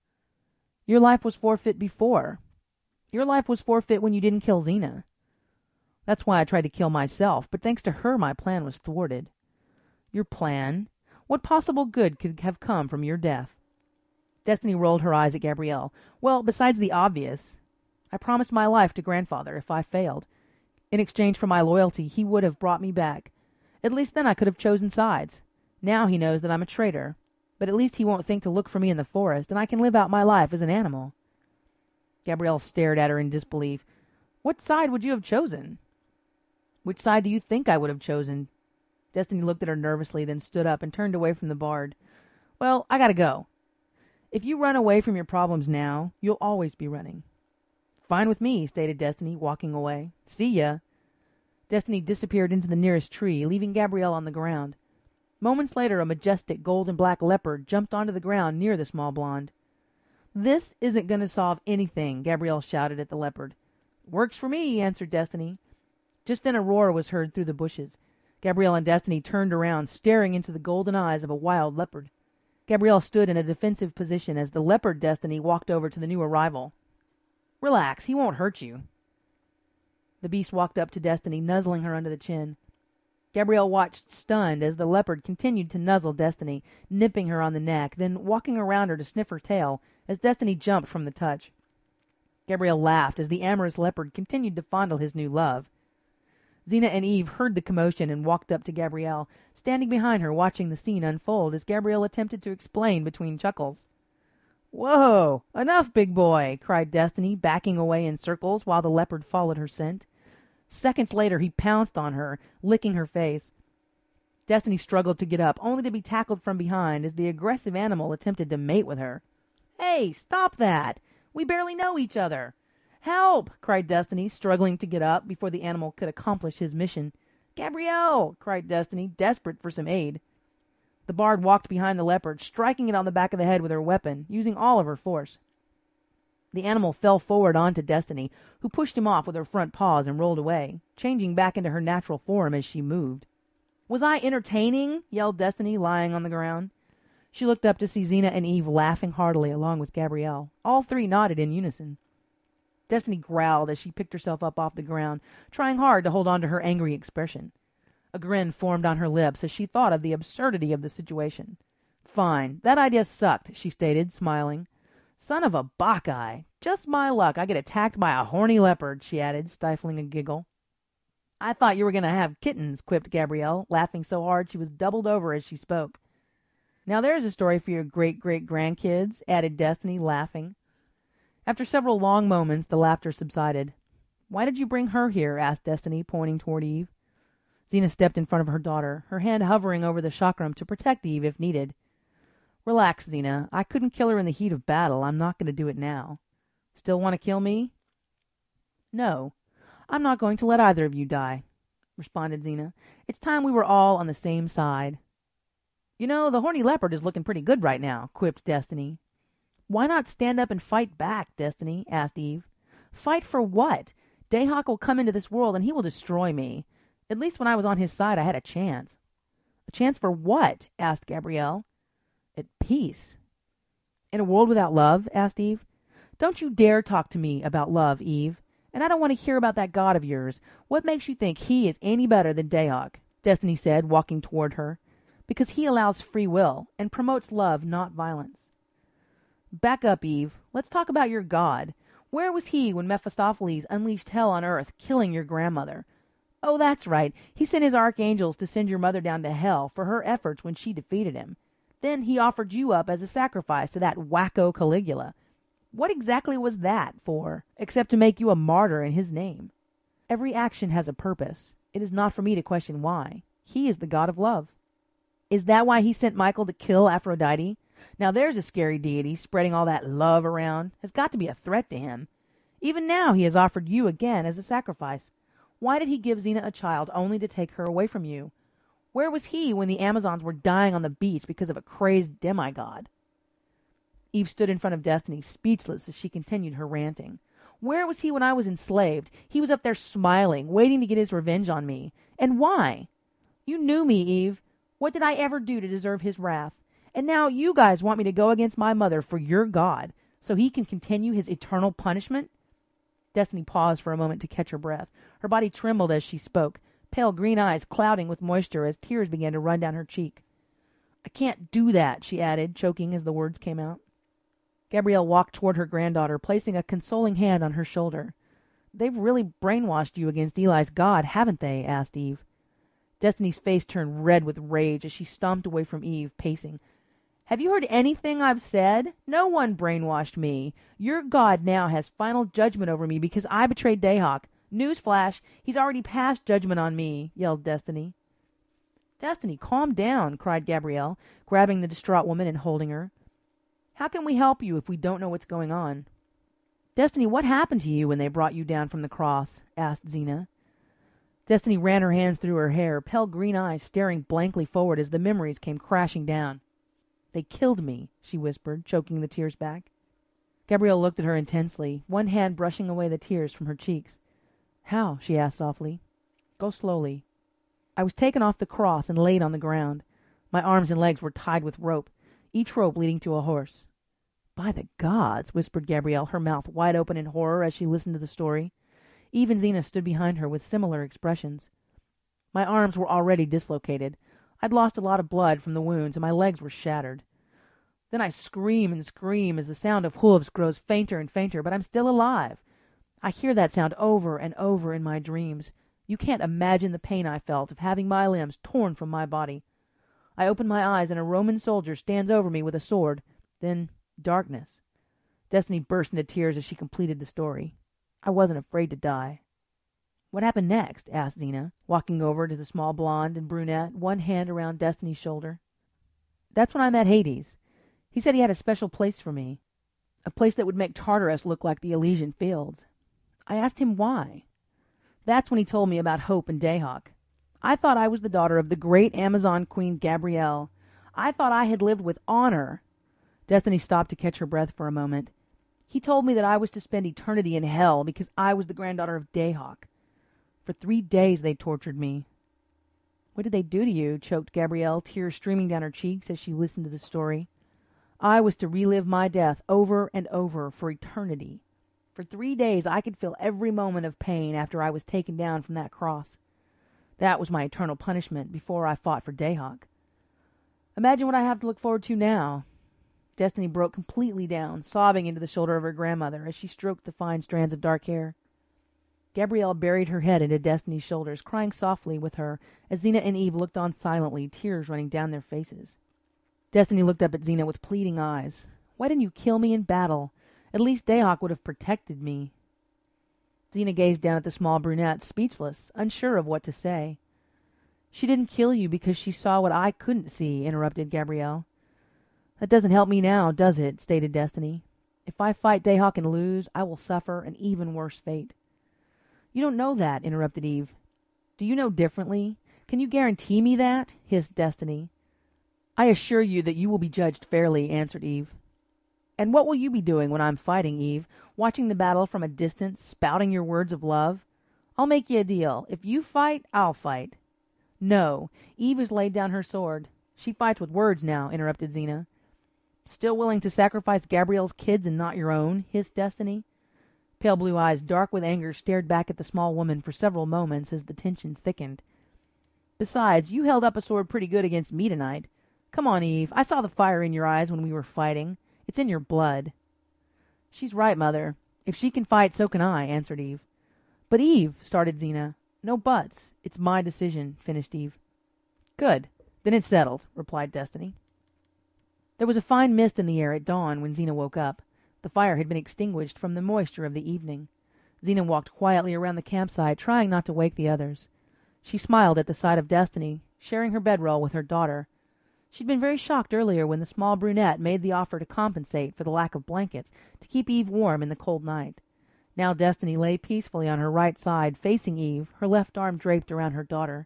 "Your life was forfeit before. Your life was forfeit when you didn't kill Xena. That's why I tried to kill myself, but thanks to her my plan was thwarted." "Your plan? What possible good could have come from your death?" Destiny rolled her eyes at Gabrielle. "Well, besides the obvious, I promised my life to Grandfather if I failed. In exchange for my loyalty, he would have brought me back. At least then I could have chosen sides. Now he knows that I'm a traitor. But at least he won't think to look for me in the forest, and I can live out my life as an animal." Gabrielle stared at her in disbelief. "What side would you have chosen?" "Which side do you think I would have chosen?" Destiny looked at her nervously, then stood up and turned away from the bard. "Well, I gotta go. If you run away from your problems now, you'll always be running." "Fine with me," stated Destiny, walking away. "See ya." Destiny disappeared into the nearest tree, leaving Gabrielle on the ground. Moments later, a majestic gold and black leopard jumped onto the ground near the small blonde. "This isn't going to solve anything," Gabrielle shouted at the leopard. "Works for me," answered Destiny. Just then a roar was heard through the bushes. Gabrielle and Destiny turned around, staring into the golden eyes of a wild leopard. Gabrielle stood in a defensive position as the leopard Destiny walked over to the new arrival. "Relax, he won't hurt you." The beast walked up to Destiny, nuzzling her under the chin. Gabrielle watched stunned as the leopard continued to nuzzle Destiny, nipping her on the neck, then walking around her to sniff her tail as Destiny jumped from the touch. Gabrielle laughed as the amorous leopard continued to fondle his new love. Xena and Eve heard the commotion and walked up to Gabrielle, standing behind her watching the scene unfold as Gabrielle attempted to explain between chuckles. "Whoa! Enough, big boy!" cried Destiny, backing away in circles while the leopard followed her scent. Seconds later, he pounced on her, licking her face. Destiny struggled to get up, only to be tackled from behind as the aggressive animal attempted to mate with her. "Hey, stop that! We barely know each other!" "Help!" cried Destiny, struggling to get up before the animal could accomplish his mission. "Gabrielle!" cried Destiny, desperate for some aid. The bard walked behind the leopard, striking it on the back of the head with her weapon, using all of her force. The animal fell forward onto Destiny, who pushed him off with her front paws and rolled away, changing back into her natural form as she moved. "Was I entertaining?" yelled Destiny, lying on the ground. She looked up to see Xena and Eve laughing heartily along with Gabrielle. All three nodded in unison. Destiny growled as she picked herself up off the ground, trying hard to hold on to her angry expression. A grin formed on her lips as she thought of the absurdity of the situation. "Fine, that idea sucked," she stated, smiling. "Son of a Bacchae! Just my luck I get attacked by a horny leopard," she added, stifling a giggle. "I thought you were going to have kittens," quipped Gabrielle, laughing so hard she was doubled over as she spoke. "Now there's a story for your great-great-grandkids," added Destiny, laughing. After several long moments, the laughter subsided. "Why did you bring her here?" asked Destiny, pointing toward Eve. Xena stepped in front of her daughter, her hand hovering over the chakram to protect Eve if needed. "Relax, Xena. I couldn't kill her in the heat of battle. I'm not going to do it now. Still want to kill me?" "No, I'm not going to let either of you die," responded Xena. "It's time we were all on the same side." "You know, the horny leopard is looking pretty good right now," quipped Destiny. "Why not stand up and fight back, Destiny?" asked Eve. "Fight for what? Dayhawk will come into this world and he will destroy me. At least when I was on his side I had a chance." "A chance for what?" asked Gabrielle. "At peace." "In a world without love?" asked Eve. "Don't you dare talk to me about love, Eve. And I don't want to hear about that god of yours. What makes you think he is any better than Dayhawk?" Destiny said, walking toward her. "Because he allows free will and promotes love, not violence." "Back up, Eve. Let's talk about your god. Where was he when Mephistopheles unleashed hell on earth, killing your grandmother? Oh, that's right. He sent his archangels to send your mother down to hell for her efforts when she defeated him. Then he offered you up as a sacrifice to that wacko Caligula. What exactly was that for, except to make you a martyr in his name? Every action has a purpose. It is not for me to question why. He is the god of love." "Is that why he sent Michael to kill Aphrodite? Now there's a scary deity spreading all that love around. Has got to be a threat to him. Even now he has offered you again as a sacrifice. Why did he give Xena a child only to take her away from you? Where was he when the Amazons were dying on the beach because of a crazed demigod?" Eve stood in front of Destiny, speechless as she continued her ranting. "Where was he when I was enslaved? He was up there smiling, waiting to get his revenge on me. And why? You knew me, Eve. What did I ever do to deserve his wrath? And now you guys want me to go against my mother for your god, so he can continue his eternal punishment?" Destiny paused for a moment to catch her breath. Her body trembled as she spoke, pale green eyes clouding with moisture as tears began to run down her cheek. "I can't do that," she added, choking as the words came out. Gabrielle walked toward her granddaughter, placing a consoling hand on her shoulder. "They've really brainwashed you against Eli's god, haven't they?" asked Eve. Destiny's face turned red with rage as she stomped away from Eve, pacing. "Have you heard anything I've said? No one brainwashed me. Your god now has final judgment over me because I betrayed Dayhawk. Newsflash, he's already passed judgment on me," yelled Destiny. "Destiny, calm down," cried Gabrielle, grabbing the distraught woman and holding her. "How can we help you if we don't know what's going on?" "Destiny, what happened to you when they brought you down from the cross?" asked Xena. Destiny ran her hands through her hair, pale green eyes staring blankly forward as the memories came crashing down. "They killed me," she whispered, choking the tears back. Gabrielle looked at her intensely, one hand brushing away the tears from her cheeks. "How?" she asked softly. "Go slowly." "I was taken off the cross and laid on the ground. My arms and legs were tied with rope, each rope leading to a horse." "By the gods," whispered Gabrielle, her mouth wide open in horror as she listened to the story. Eve and Xena stood behind her with similar expressions. "My arms were already dislocated. I'd lost a lot of blood from the wounds, and my legs were shattered. Then I scream and scream as the sound of hooves grows fainter and fainter, but I'm still alive. I hear that sound over and over in my dreams. You can't imagine the pain I felt of having my limbs torn from my body. I open my eyes, and a Roman soldier stands over me with a sword. Then darkness." Destiny burst into tears as she completed the story. "I wasn't afraid to die." "What happened next?" asked Xena, walking over to the small blonde and brunette, one hand around Destiny's shoulder. "That's when I met Hades. He said he had a special place for me, a place that would make Tartarus look like the Elysian Fields. I asked him why. That's when he told me about Hope and Dayhawk. I thought I was the daughter of the great Amazon queen Gabrielle. I thought I had lived with honor. Destiny stopped to catch her breath for a moment. He told me that I was to spend eternity in hell because I was the granddaughter of Dayhawk. For 3 days they tortured me. What did they do to you? Choked Gabrielle, tears streaming down her cheeks as she listened to the story. I was to relive my death over and over for eternity. For 3 days I could feel every moment of pain after I was taken down from that cross. That was my eternal punishment before I fought for Dayhawk. Imagine what I have to look forward to now. Destiny broke completely down, sobbing into the shoulder of her grandmother as she stroked the fine strands of dark hair. Gabrielle buried her head into Destiny's shoulders, crying softly with her as Xena and Eve looked on silently, tears running down their faces. Destiny looked up at Xena with pleading eyes. Why didn't you kill me in battle? At least Dayhawk would have protected me. Xena gazed down at the small brunette, speechless, unsure of what to say. She didn't kill you because she saw what I couldn't see, interrupted Gabrielle. That doesn't help me now, does it? Stated Destiny. If I fight Dayhawk and lose, I will suffer an even worse fate. You don't know that, interrupted Eve. Do you know differently? Can you guarantee me that? Hissed Destiny. I assure you that you will be judged fairly, answered Eve. And what will you be doing when I'm fighting, Eve? Watching the battle from a distance, spouting your words of love? I'll make you a deal. If you fight, I'll fight. No, Eve has laid down her sword. She fights with words now, interrupted Xena. Still willing to sacrifice Gabrielle's kids and not your own? Hissed Destiny. Pale blue eyes, dark with anger, stared back at the small woman for several moments as the tension thickened. Besides, you held up a sword pretty good against me tonight. Come on, Eve. I saw the fire in your eyes when we were fighting. It's in your blood. She's right, Mother. If she can fight, so can I, answered Eve. But Eve, started Xena. No buts. It's my decision, finished Eve. Good. Then it's settled, replied Destiny. There was a fine mist in the air at dawn when Xena woke up. The fire had been extinguished from the moisture of the evening. Xena walked quietly around the campsite, trying not to wake the others. She smiled at the sight of Destiny, sharing her bedroll with her daughter. She'd been very shocked earlier when the small brunette made the offer to compensate for the lack of blankets to keep Eve warm in the cold night. Now Destiny lay peacefully on her right side, facing Eve, her left arm draped around her daughter.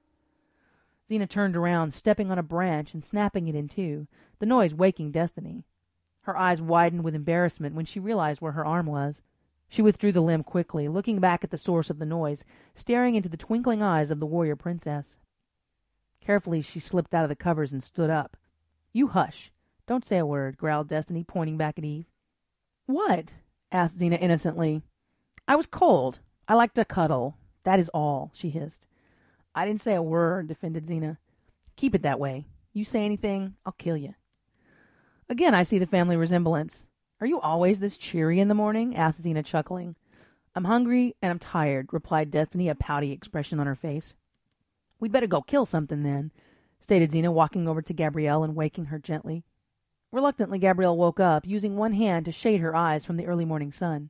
Xena turned around, stepping on a branch and snapping it in two, the noise waking Destiny. Her eyes widened with embarrassment when she realized where her arm was. She withdrew the limb quickly, looking back at the source of the noise, staring into the twinkling eyes of the warrior princess. Carefully she slipped out of the covers and stood up. You hush. Don't say a word, growled Destiny, pointing back at Eve. What? Asked Xena innocently. I was cold. I like to cuddle. That is all, she hissed. I didn't say a word, defended Xena. Keep it that way. You say anything, I'll kill you. Again I see the family resemblance. Are you always this cheery in the morning? Asked Xena, chuckling. I'm hungry and I'm tired, replied Destiny, a pouty expression on her face. We'd better go kill something then, stated Xena, walking over to Gabrielle and waking her gently. Reluctantly, Gabrielle woke up, using one hand to shade her eyes from the early morning sun.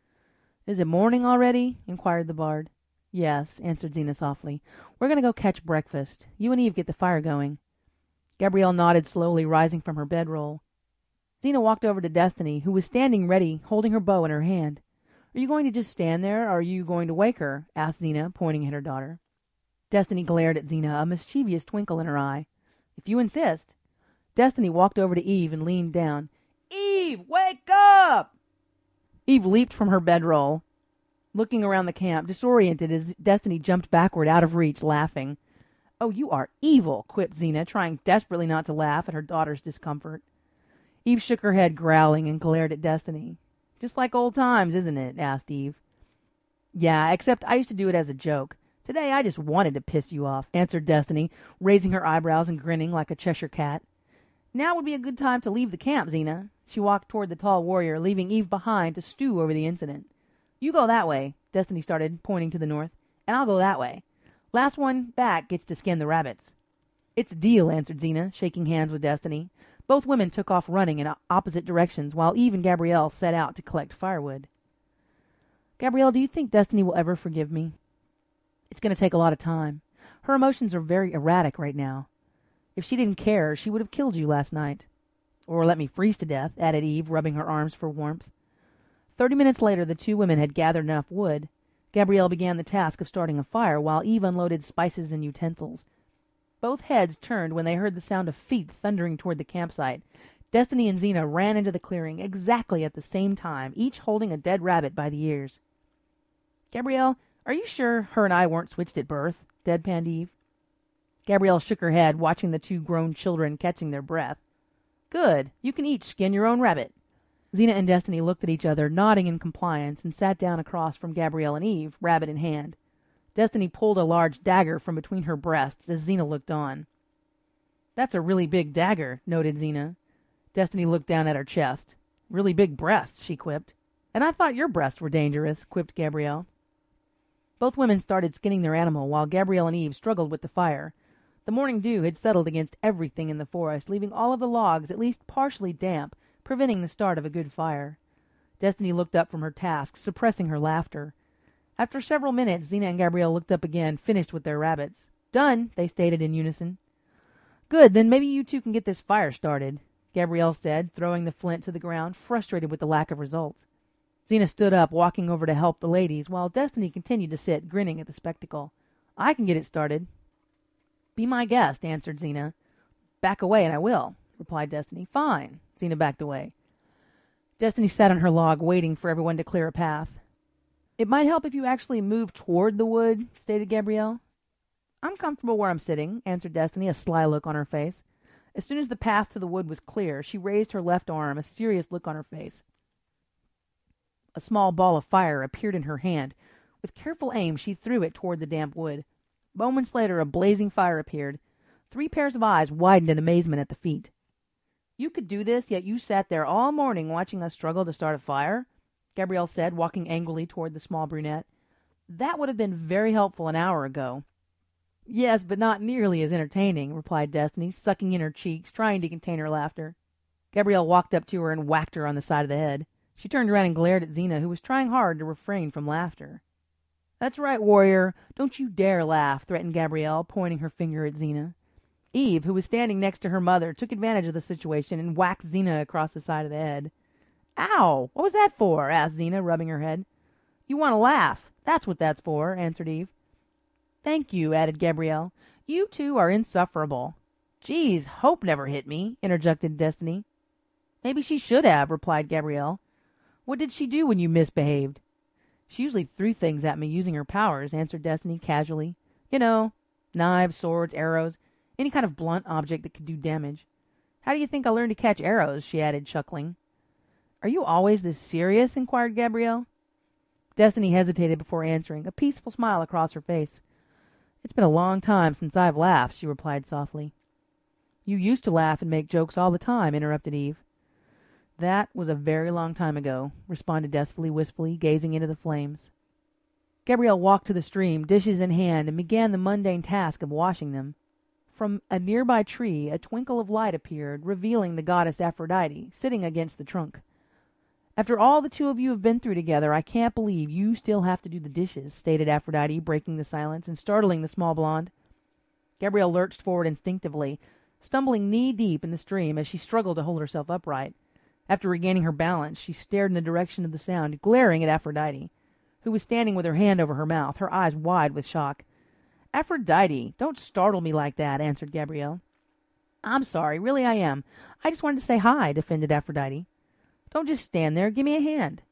Is it morning already? Inquired the bard. Yes, answered Xena softly. We're going to go catch breakfast. You and Eve get the fire going. Gabrielle nodded slowly, rising from her bedroll. Xena walked over to Destiny, who was standing ready, holding her bow in her hand. Are you going to just stand there, or are you going to wake her? Asked Xena, pointing at her daughter. Destiny glared at Xena, a mischievous twinkle in her eye. If you insist. Destiny walked over to Eve and leaned down. Eve, wake up! Eve leaped from her bedroll, looking around the camp, disoriented as Destiny jumped backward out of reach, laughing. Oh, you are evil, quipped Xena, trying desperately not to laugh at her daughter's discomfort. Eve shook her head, growling, and glared at Destiny. Just like old times, isn't it? Asked Eve. Yeah, except I used to do it as a joke. Today I just wanted to piss you off, answered Destiny, raising her eyebrows and grinning like a Cheshire cat. Now would be a good time to leave the camp, Xena. She walked toward the tall warrior, leaving Eve behind to stew over the incident. You go that way, Destiny started, pointing to the north, and I'll go that way. Last one back gets to skin the rabbits. It's a deal, answered Xena, shaking hands with Destiny. Both women took off running in opposite directions, while Eve and Gabrielle set out to collect firewood. Gabrielle, do you think Destiny will ever forgive me? It's going to take a lot of time. Her emotions are very erratic right now. If she didn't care, she would have killed you last night. Or let me freeze to death, added Eve, rubbing her arms for warmth. 30 minutes later, the two women had gathered enough wood. Gabrielle began the task of starting a fire, while Eve unloaded spices and utensils. Both heads turned when they heard the sound of feet thundering toward the campsite. Destiny and Xena ran into the clearing exactly at the same time, each holding a dead rabbit by the ears. "Gabrielle, are you sure her and I weren't switched at birth?" deadpanned Eve. Gabrielle shook her head, watching the two grown children catching their breath. "Good. You can each skin your own rabbit." Xena and Destiny looked at each other, nodding in compliance, and sat down across from Gabrielle and Eve, rabbit in hand. Destiny pulled a large dagger from between her breasts as Xena looked on. "That's a really big dagger," noted Xena. Destiny looked down at her chest. "Really big breasts," she quipped. "And I thought your breasts were dangerous," quipped Gabrielle. Both women started skinning their animal while Gabrielle and Eve struggled with the fire. The morning dew had settled against everything in the forest, leaving all of the logs at least partially damp, preventing the start of a good fire. Destiny looked up from her task, suppressing her laughter. After several minutes, Xena and Gabrielle looked up again, finished with their rabbits. "Done," they stated in unison. "Good, then maybe you two can get this fire started," Gabrielle said, throwing the flint to the ground, frustrated with the lack of results. Xena stood up, walking over to help the ladies, while Destiny continued to sit, grinning at the spectacle. "I can get it started." "Be my guest," answered Xena. "Back away and I will," replied Destiny. "Fine." Xena backed away. Destiny sat on her log, waiting for everyone to clear a path. "It might help if you actually move toward the wood," stated Gabrielle. "I'm comfortable where I'm sitting," answered Destiny, a sly look on her face. As soon as the path to the wood was clear, she raised her left arm, a serious look on her face. A small ball of fire appeared in her hand. With careful aim, she threw it toward the damp wood. Moments later, a blazing fire appeared. 3 pairs of eyes widened in amazement at the feat. "You could do this, yet you sat there all morning watching us struggle to start a fire?" Gabrielle said, walking angrily toward the small brunette. "That would have been very helpful an hour ago." "Yes, but not nearly as entertaining," replied Destiny, sucking in her cheeks, trying to contain her laughter. Gabrielle walked up to her and whacked her on the side of the head. She turned around and glared at Xena, who was trying hard to refrain from laughter. "That's right, warrior. Don't you dare laugh," threatened Gabrielle, pointing her finger at Xena. Eve, who was standing next to her mother, took advantage of the situation and whacked Xena across the side of the head. "Ow! What was that for?" asked Xena, rubbing her head. "You want to laugh. That's what that's for," answered Eve. "Thank you," added Gabrielle. "You two are insufferable." "Geez, Hope never hit me," interjected Destiny. "Maybe she should have," replied Gabrielle. "What did she do when you misbehaved?" "She usually threw things at me using her powers," answered Destiny casually. "You know, knives, swords, arrows, any kind of blunt object that could do damage. How do you think I learned to catch arrows?" she added, chuckling. "Are you always this serious?" inquired Gabrielle. Destiny hesitated before answering, a peaceful smile across her face. "It's been a long time since I've laughed," she replied softly. "You used to laugh and make jokes all the time," interrupted Eve. "That was a very long time ago," responded Destiny wistfully, gazing into the flames. Gabrielle walked to the stream, dishes in hand, and began the mundane task of washing them. From a nearby tree, a twinkle of light appeared, revealing the goddess Aphrodite, sitting against the trunk. "After all the two of you have been through together, I can't believe you still have to do the dishes," stated Aphrodite, breaking the silence and startling the small blonde. Gabrielle lurched forward instinctively, stumbling knee-deep in the stream as she struggled to hold herself upright. After regaining her balance, she stared in the direction of the sound, glaring at Aphrodite, who was standing with her hand over her mouth, her eyes wide with shock. "Aphrodite, don't startle me like that," answered Gabrielle. "I'm sorry, really I am. I just wanted to say hi," defended Aphrodite. "Don't just stand there, give me a hand."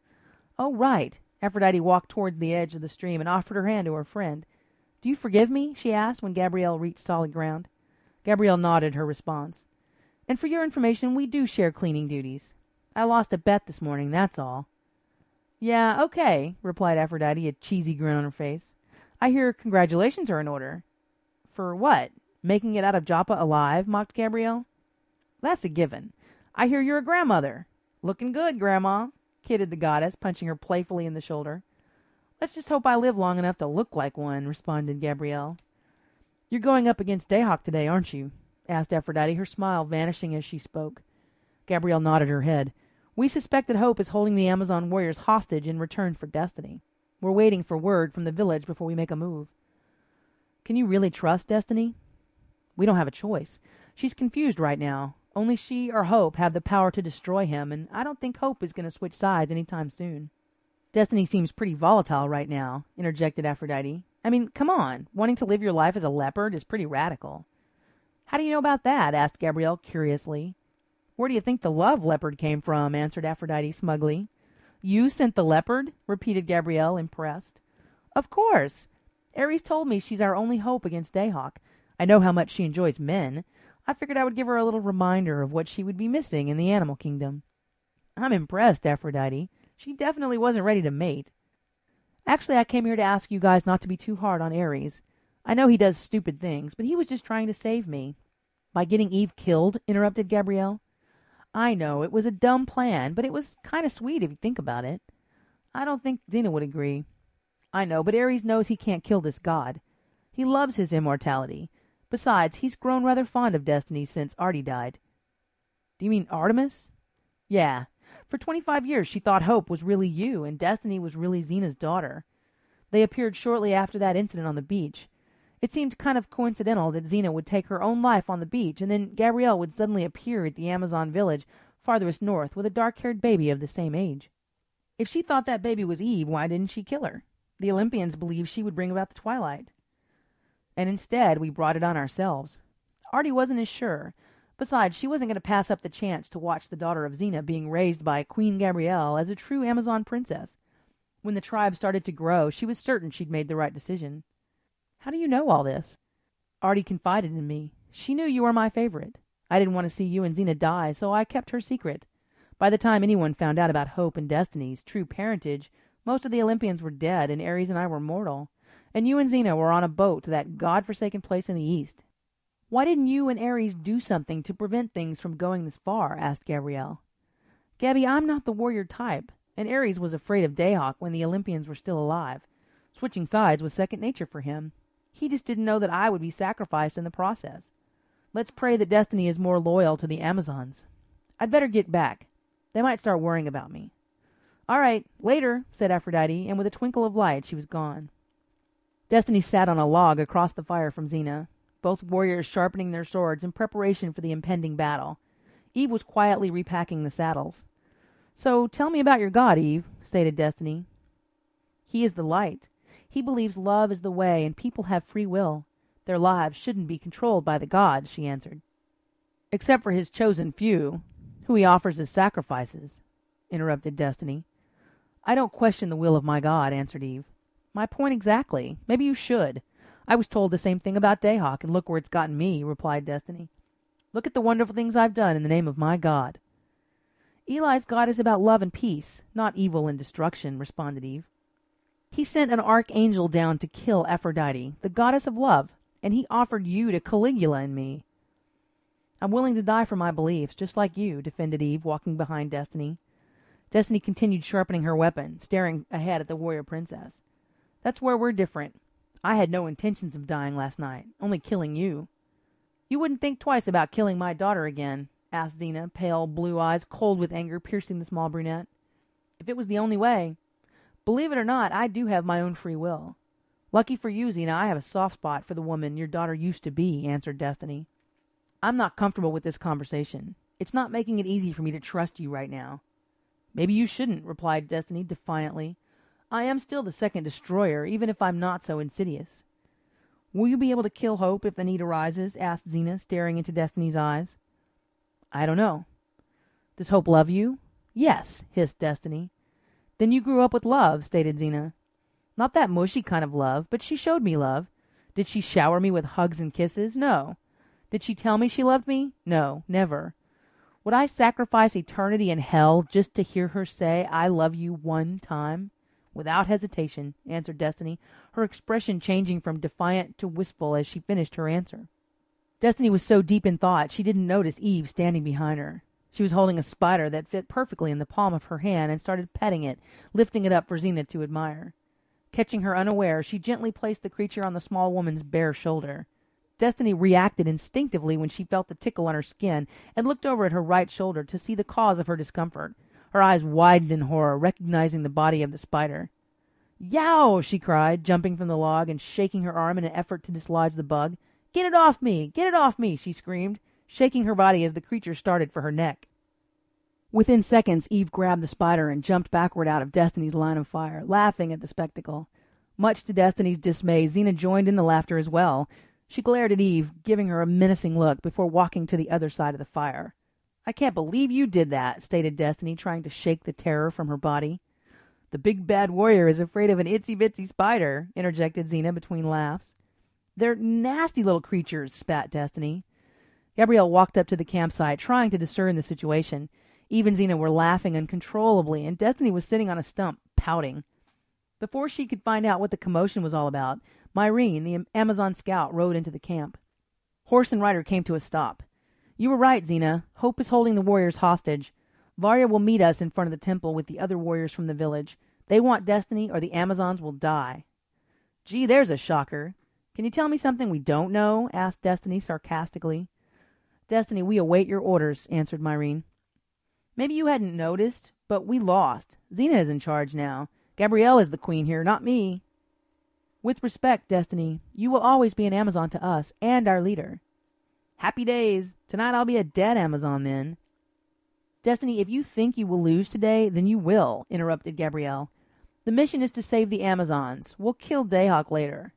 "Oh, right." Aphrodite walked toward the edge of the stream and offered her hand to her friend. "Do you forgive me?" she asked when Gabrielle reached solid ground. Gabrielle nodded her response. "And for your information, we do share cleaning duties. I lost a bet this morning, that's all." "Yeah, okay," replied Aphrodite, a cheesy grin on her face. "I hear congratulations are in order." "For what? Making it out of Joppa alive?" mocked Gabrielle. "That's a given. I hear you're a grandmother." "Looking good, Grandma," kidded the goddess, punching her playfully in the shoulder. "Let's just hope I live long enough to look like one," responded Gabrielle. "You're going up against Dayhawk today, aren't you?" asked Aphrodite, her smile vanishing as she spoke. Gabrielle nodded her head. "We suspect that Hope is holding the Amazon warriors hostage in return for Destiny. We're waiting for word from the village before we make a move." "Can you really trust Destiny?" "We don't have a choice. She's confused right now. Only she or Hope have the power to destroy him, and I don't think Hope is going to switch sides anytime soon." "Destiny seems pretty volatile right now," interjected Aphrodite. I mean, come on. Wanting to live your life as a leopard is pretty radical. How do you know about that? Asked Gabrielle curiously. Where do you think the love leopard came from? Answered Aphrodite smugly. You sent the leopard? Repeated Gabrielle, impressed. Of course. Ares told me she's our only hope against Dayhawk. I know how much she enjoys men. I figured I would give her a little reminder of what she would be missing in the animal kingdom. I'm impressed, Aphrodite. She definitely wasn't ready to mate. Actually, I came here to ask you guys not to be too hard on Ares. I know he does stupid things, but he was just trying to save me. By getting Eve killed, interrupted Gabrielle. I know, it was a dumb plan, but it was kind of sweet if you think about it. I don't think Xena would agree. I know, but Ares knows he can't kill this god. He loves his immortality. Besides, he's grown rather fond of Destiny since Artie died. Do you mean Artemis? Yeah. For 25 years she thought Hope was really you, and Destiny was really Xena's daughter. They appeared shortly after that incident on the beach. It seemed kind of coincidental that Xena would take her own life on the beach, and then Gabrielle would suddenly appear at the Amazon village farthest north with a dark-haired baby of the same age. If she thought that baby was Eve, why didn't she kill her? The Olympians believed she would bring about the twilight. And instead, we brought it on ourselves. Artie wasn't as sure. Besides, she wasn't going to pass up the chance to watch the daughter of Xena being raised by Queen Gabrielle as a true Amazon princess. When the tribe started to grow, she was certain she'd made the right decision. How do you know all this? Artie confided in me. She knew you were my favorite. I didn't want to see you and Xena die, so I kept her secret. By the time anyone found out about Hope and Destiny's true parentage, most of the Olympians were dead, and Ares and I were mortal. And you and Xena were on a boat to that god-forsaken place in the east. Why didn't you and Ares do something to prevent things from going this far? Asked Gabrielle. Gabby, I'm not the warrior type, and Ares was afraid of Dayhawk when the Olympians were still alive. Switching sides was second nature for him. He just didn't know that I would be sacrificed in the process. Let's pray that Destiny is more loyal to the Amazons. I'd better get back. They might start worrying about me. All right, later, said Aphrodite, and with a twinkle of light she was gone. Destiny sat on a log across the fire from Xena, both warriors sharpening their swords in preparation for the impending battle. Eve was quietly repacking the saddles. So tell me about your god, Eve, stated Destiny. He is the light. He believes love is the way and people have free will. Their lives shouldn't be controlled by the gods, she answered. Except for his chosen few, who he offers as sacrifices, interrupted Destiny. I don't question the will of my god, answered Eve. My point exactly. Maybe you should. I was told the same thing about Dayhawk, and look where it's gotten me, replied Destiny. Look at the wonderful things I've done in the name of my god. Eli's god is about love and peace, not evil and destruction, responded Eve. He sent an archangel down to kill Aphrodite, the goddess of love, and he offered you to Caligula and me. I'm willing to die for my beliefs, just like you, defended Eve, walking behind Destiny. Destiny continued sharpening her weapon, staring ahead at the warrior princess. That's where we're different. I had no intentions of dying last night, only killing you. You wouldn't think twice about killing my daughter again, asked Xena, pale blue eyes cold with anger piercing the small brunette. If it was the only way. Believe it or not, I do have my own free will. Lucky for you, Xena, I have a soft spot for the woman your daughter used to be, answered Destiny. I'm not comfortable with this conversation. It's not making it easy for me to trust you right now. Maybe you shouldn't, replied Destiny defiantly. I am still the second destroyer, even if I'm not so insidious. Will you be able to kill Hope if the need arises? Asked Xena, staring into Destiny's eyes. I don't know. Does Hope love you? Yes, hissed Destiny. Then you grew up with love, stated Xena. Not that mushy kind of love, but she showed me love. Did she shower me with hugs and kisses? No. Did she tell me she loved me? No, never. Would I sacrifice eternity in hell just to hear her say, I love you one time? Without hesitation, answered Destiny, her expression changing from defiant to wistful as she finished her answer. Destiny was so deep in thought she didn't notice Eve standing behind her. She was holding a spider that fit perfectly in the palm of her hand and started petting it, lifting it up for Xena to admire. Catching her unaware, she gently placed the creature on the small woman's bare shoulder. Destiny reacted instinctively when she felt the tickle on her skin and looked over at her right shoulder to see the cause of her discomfort. Her eyes widened in horror, recognizing the body of the spider. Yow! She cried, jumping from the log and shaking her arm in an effort to dislodge the bug. Get it off me! Get it off me! She screamed, shaking her body as the creature started for her neck. Within seconds, Eve grabbed the spider and jumped backward out of Destiny's line of fire, laughing at the spectacle. Much to Destiny's dismay, Xena joined in the laughter as well. She glared at Eve, giving her a menacing look before walking to the other side of the fire. "I can't believe you did that," stated Destiny, trying to shake the terror from her body. "The big bad warrior is afraid of an itsy-bitsy spider," interjected Xena between laughs. "They're nasty little creatures," spat Destiny. Gabrielle walked up to the campsite, trying to discern the situation. Eve and Xena were laughing uncontrollably, and Destiny was sitting on a stump, pouting. Before she could find out what the commotion was all about, Myrene, the Amazon scout, rode into the camp. Horse and rider came to a stop. "You were right, Xena. Hope is holding the warriors hostage. Varya will meet us in front of the temple with the other warriors from the village. They want Destiny, or the Amazons will die." "Gee, there's a shocker. Can you tell me something we don't know?" asked Destiny sarcastically. "Destiny, we await your orders," answered Myrene. "Maybe you hadn't noticed, but we lost. Xena is in charge now. Gabrielle is the queen here, not me." "With respect, Destiny, you will always be an Amazon to us, and our leader." "Happy days. Tonight I'll be a dead Amazon then." "Destiny, if you think you will lose today, then you will," interrupted Gabrielle. "The mission is to save the Amazons. We'll kill Dayhawk later."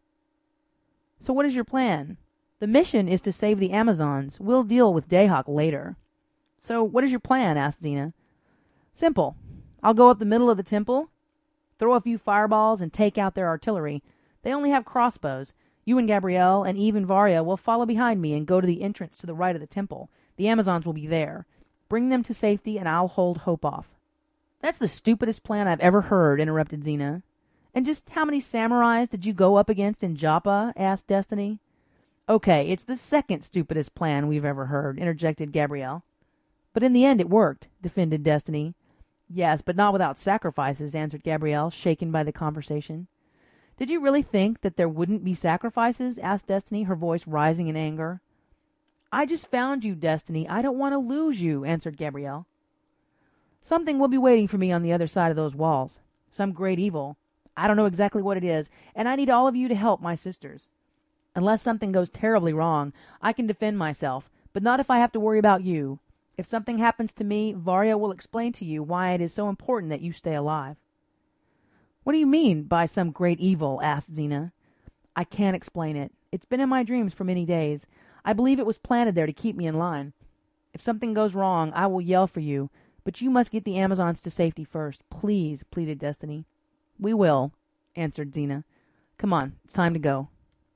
"So what is your plan?" "The mission is to save the Amazons. We'll deal with Dayhawk later." "So what is your plan?" asked Xena. "Simple. I'll go up the middle of the temple, throw a few fireballs, and take out their artillery. They only have crossbows. You and Gabrielle and Eve and Varya will follow behind me and go to the entrance to the right of the temple. The Amazons will be there. Bring them to safety, and I'll hold Hope off." "That's the stupidest plan I've ever heard," interrupted Xena. "And just how many samurais did you go up against in Joppa?" asked Destiny. "Okay, it's the second stupidest plan we've ever heard," interjected Gabrielle. "But in the end it worked," defended Destiny. "Yes, but not without sacrifices," answered Gabrielle, shaken by the conversation. "Did you really think that there wouldn't be sacrifices?" asked Destiny, her voice rising in anger. "I just found you, Destiny. I don't want to lose you," answered Gabrielle. "Something will be waiting for me on the other side of those walls. Some great evil. I don't know exactly what it is, and I need all of you to help my sisters. Unless something goes terribly wrong, I can defend myself, but not if I have to worry about you. If something happens to me, Varya will explain to you why it is so important that you stay alive." "What do you mean by some great evil?" asked Xena. "I can't explain it. It's been in my dreams for many days. I believe it was planted there to keep me in line. If something goes wrong, I will yell for you, but you must get the Amazons to safety first. Please," pleaded Destiny. "We will," answered Xena. "Come on, it's time to go."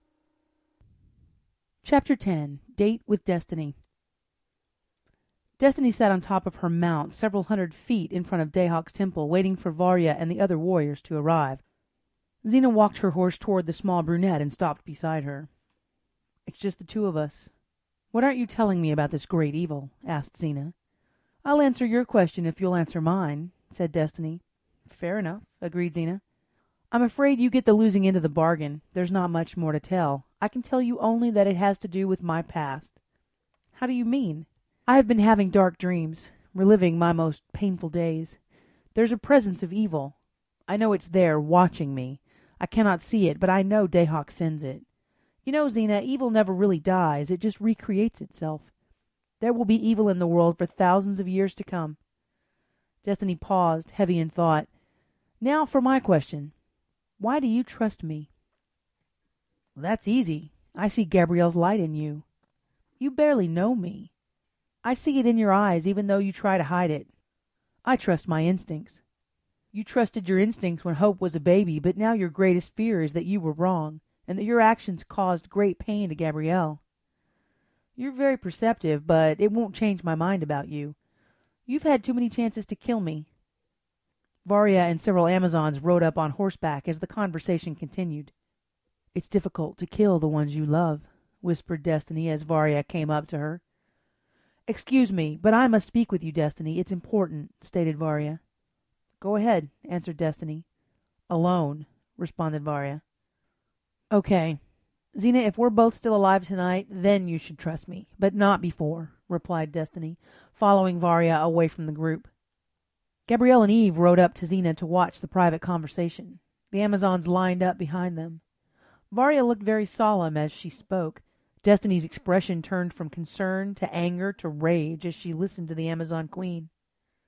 Chapter 10. Date with Destiny. Destiny sat on top of her mount several hundred feet in front of Dayhawk's temple, waiting for Varya and the other warriors to arrive. Xena walked her horse toward the small brunette and stopped beside her. "It's just the two of us." "What aren't you telling me about this great evil?" asked Xena. "I'll answer your question if you'll answer mine," said Destiny. "Fair enough," agreed Xena. "I'm afraid you get the losing end of the bargain. There's not much more to tell. I can tell you only that it has to do with my past." "How do you mean?" "I have been having dark dreams, reliving my most painful days. There's a presence of evil. I know it's there, watching me. I cannot see it, but I know Dayhawk sends it. You know, Xena, evil never really dies. It just recreates itself. There will be evil in the world for thousands of years to come." Destiny paused, heavy in thought. "Now for my question. Why do you trust me?" "That's easy. I see Gabrielle's light in you." "You barely know me." "I see it in your eyes, even though you try to hide it." "I trust my instincts." "You trusted your instincts when Hope was a baby, but now your greatest fear is that you were wrong, and that your actions caused great pain to Gabrielle." "You're very perceptive, but it won't change my mind about you. You've had too many chances to kill me." Varya and several Amazons rode up on horseback as the conversation continued. "It's difficult to kill the ones you love," whispered Destiny as Varya came up to her. "Excuse me, but I must speak with you, Destiny. It's important," stated Varya. "Go ahead," answered Destiny. "Alone," responded Varya. "Okay. Xena, if we're both still alive tonight, then you should trust me, but not before," replied Destiny, following Varya away from the group. Gabrielle and Eve rode up to Xena to watch the private conversation. The Amazons lined up behind them. Varya looked very solemn as she spoke. Destiny's expression turned from concern to anger to rage as she listened to the Amazon queen.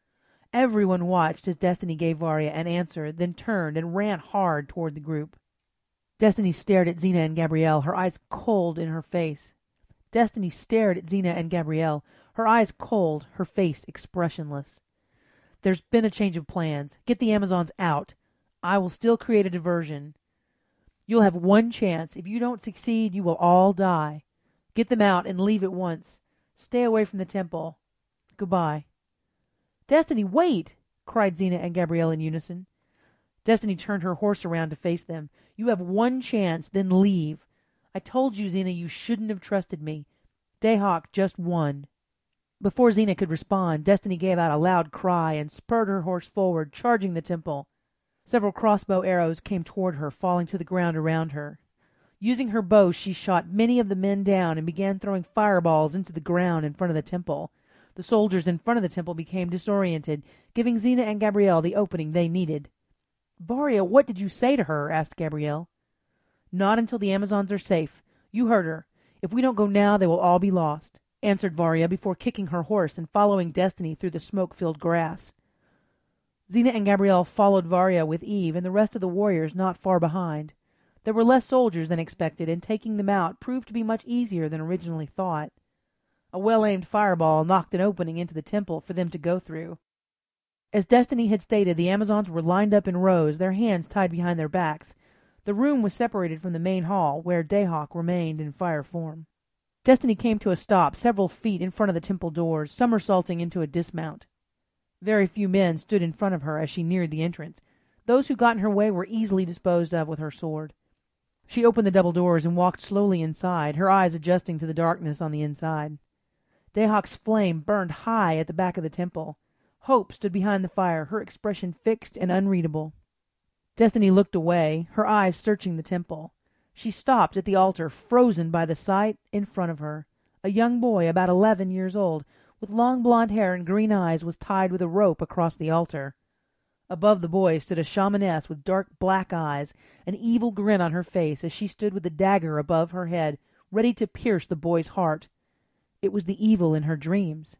Everyone watched as Destiny gave Varya an answer, then turned and ran hard toward the group. Destiny stared at Xena and Gabrielle, her eyes cold in her face. Destiny stared at Xena and Gabrielle, her eyes cold, her face expressionless. There's been a change of plans. Get the Amazons out. I will still create a diversion. You'll have one chance. If you don't succeed, you will all die. Get them out and leave at once. Stay away from the temple. Goodbye. Destiny, wait! Cried Xena and Gabrielle in unison. Destiny turned her horse around to face them. You have one chance, then leave. I told you, Xena, you shouldn't have trusted me. Dayhawk just won. Before Xena could respond, Destiny gave out a loud cry and spurred her horse forward, charging the temple. Several crossbow arrows came toward her, falling to the ground around her. Using her bow, she shot many of the men down and began throwing fireballs into the ground in front of the temple. The soldiers in front of the temple became disoriented, giving Xena and Gabrielle the opening they needed. Varia, what did you say to her? Asked Gabrielle. Not until the Amazons are safe. You heard her. If we don't go now, they will all be lost, answered Varia before kicking her horse and following Destiny through the smoke-filled grass. Xena and Gabrielle followed Varia with Eve and the rest of the warriors not far behind. There were less soldiers than expected, and taking them out proved to be much easier than originally thought. A well-aimed fireball knocked an opening into the temple for them to go through. As Destiny had stated, the Amazons were lined up in rows, their hands tied behind their backs. The room was separated from the main hall, where Dayhawk remained in fire form. Destiny came to a stop several feet in front of the temple doors, somersaulting into a dismount. Very few men stood in front of her as she neared the entrance. Those who got in her way were easily disposed of with her sword. She opened the double doors and walked slowly inside, her eyes adjusting to the darkness on the inside. Dayhawk's flame burned high at the back of the temple. Hope stood behind the fire, her expression fixed and unreadable. Destiny looked away, her eyes searching the temple. She stopped at the altar, frozen by the sight in front of her. A young boy, about 11 years old, with long blonde hair and green eyes, was tied with a rope across the altar. Above the boy stood a shamaness with dark black eyes, an evil grin on her face as she stood with the dagger above her head, ready to pierce the boy's heart. It was the evil in her dreams.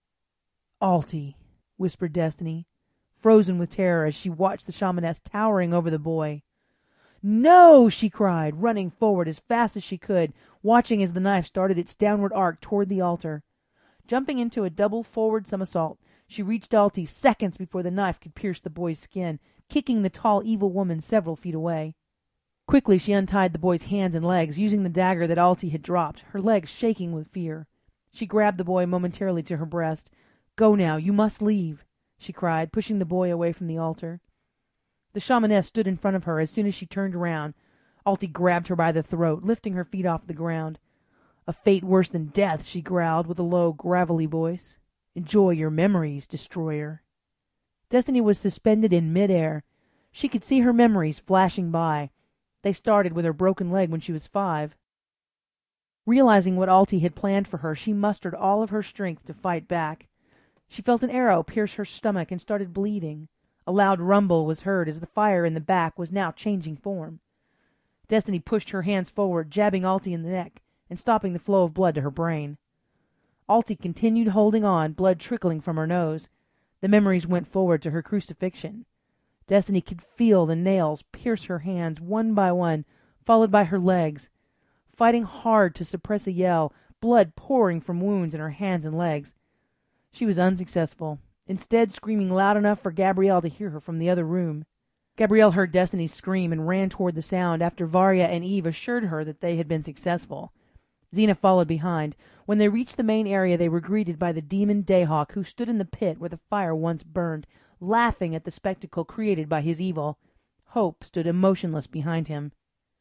Alti, whispered Destiny, frozen with terror as she watched the shamaness towering over the boy. No! She cried, running forward as fast as she could, watching as the knife started its downward arc toward the altar. Jumping into a double forward somersault, she reached Alti seconds before the knife could pierce the boy's skin, kicking the tall evil woman several feet away. Quickly she untied the boy's hands and legs, using the dagger that Alti had dropped, her legs shaking with fear. She grabbed the boy momentarily to her breast. Go now, you must leave, she cried, pushing the boy away from the altar. The shamaness stood in front of her as soon as she turned around. Alti grabbed her by the throat, lifting her feet off the ground. A fate worse than death, she growled with a low, gravelly voice. Enjoy your memories, destroyer. Destiny was suspended in mid-air. She could see her memories flashing by. They started with her broken leg when she was 5. Realizing what Alti had planned for her, she mustered all of her strength to fight back. She felt an arrow pierce her stomach and started bleeding. A loud rumble was heard as the fire in the back was now changing form. Destiny pushed her hands forward, jabbing Alti in the neck and stopping the flow of blood to her brain. Alti continued holding on, blood trickling from her nose. The memories went forward to her crucifixion. Destiny could feel the nails pierce her hands one by one, followed by her legs. Fighting hard to suppress a yell, blood pouring from wounds in her hands and legs. She was unsuccessful, instead screaming loud enough for Gabrielle to hear her from the other room. Gabrielle heard Destiny scream and ran toward the sound after Varia and Eve assured her that they had been successful. Xena followed behind. When they reached the main area, they were greeted by the demon Dayhawk, who stood in the pit where the fire once burned, laughing at the spectacle created by his evil. Hope stood emotionless behind him.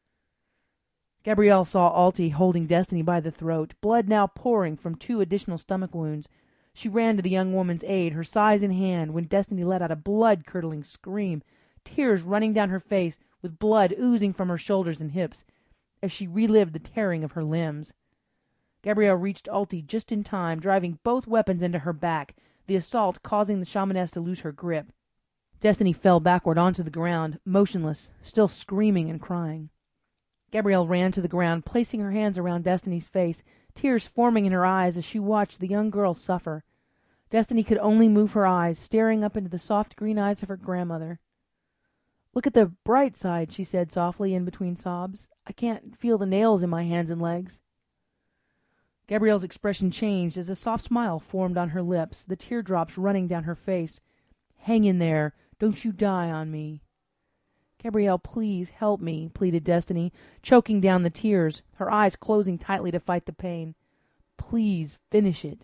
Gabrielle saw Alti holding Destiny by the throat, blood now pouring from 2 additional stomach wounds. She ran to the young woman's aid, her size in hand, when Destiny let out a blood-curdling scream, tears running down her face, with blood oozing from her shoulders and hips, as she relived the tearing of her limbs. Gabrielle reached Alti just in time, driving both weapons into her back, the assault causing the shamaness to lose her grip. Destiny fell backward onto the ground, motionless, still screaming and crying. Gabrielle ran to the ground, placing her hands around Destiny's face, tears forming in her eyes as she watched the young girl suffer. Destiny could only move her eyes, staring up into the soft green eyes of her grandmother. Look at the bright side, she said softly in between sobs. I can't feel the nails in my hands and legs. Gabrielle's expression changed as a soft smile formed on her lips, the teardrops running down her face. Hang in there. Don't you die on me. Gabrielle, please help me, pleaded Destiny, choking down the tears, her eyes closing tightly to fight the pain. Please, finish it.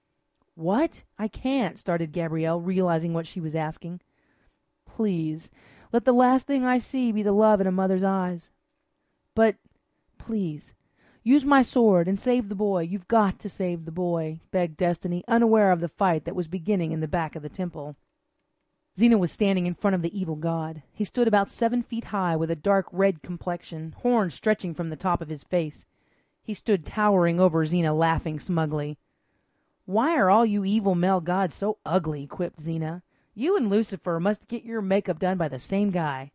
What? I can't, started Gabrielle, realizing what she was asking. Please, let the last thing I see be the love in a mother's eyes. But, please, use my sword and save the boy. You've got to save the boy, begged Destiny, unaware of the fight that was beginning in the back of the temple. Xena was standing in front of the evil god. He stood about 7 feet high with a dark red complexion, horns stretching from the top of his face. He stood towering over Xena, laughing smugly. Why are all you evil male gods so ugly? Quipped Xena. You and Lucifer must get your makeup done by the same guy.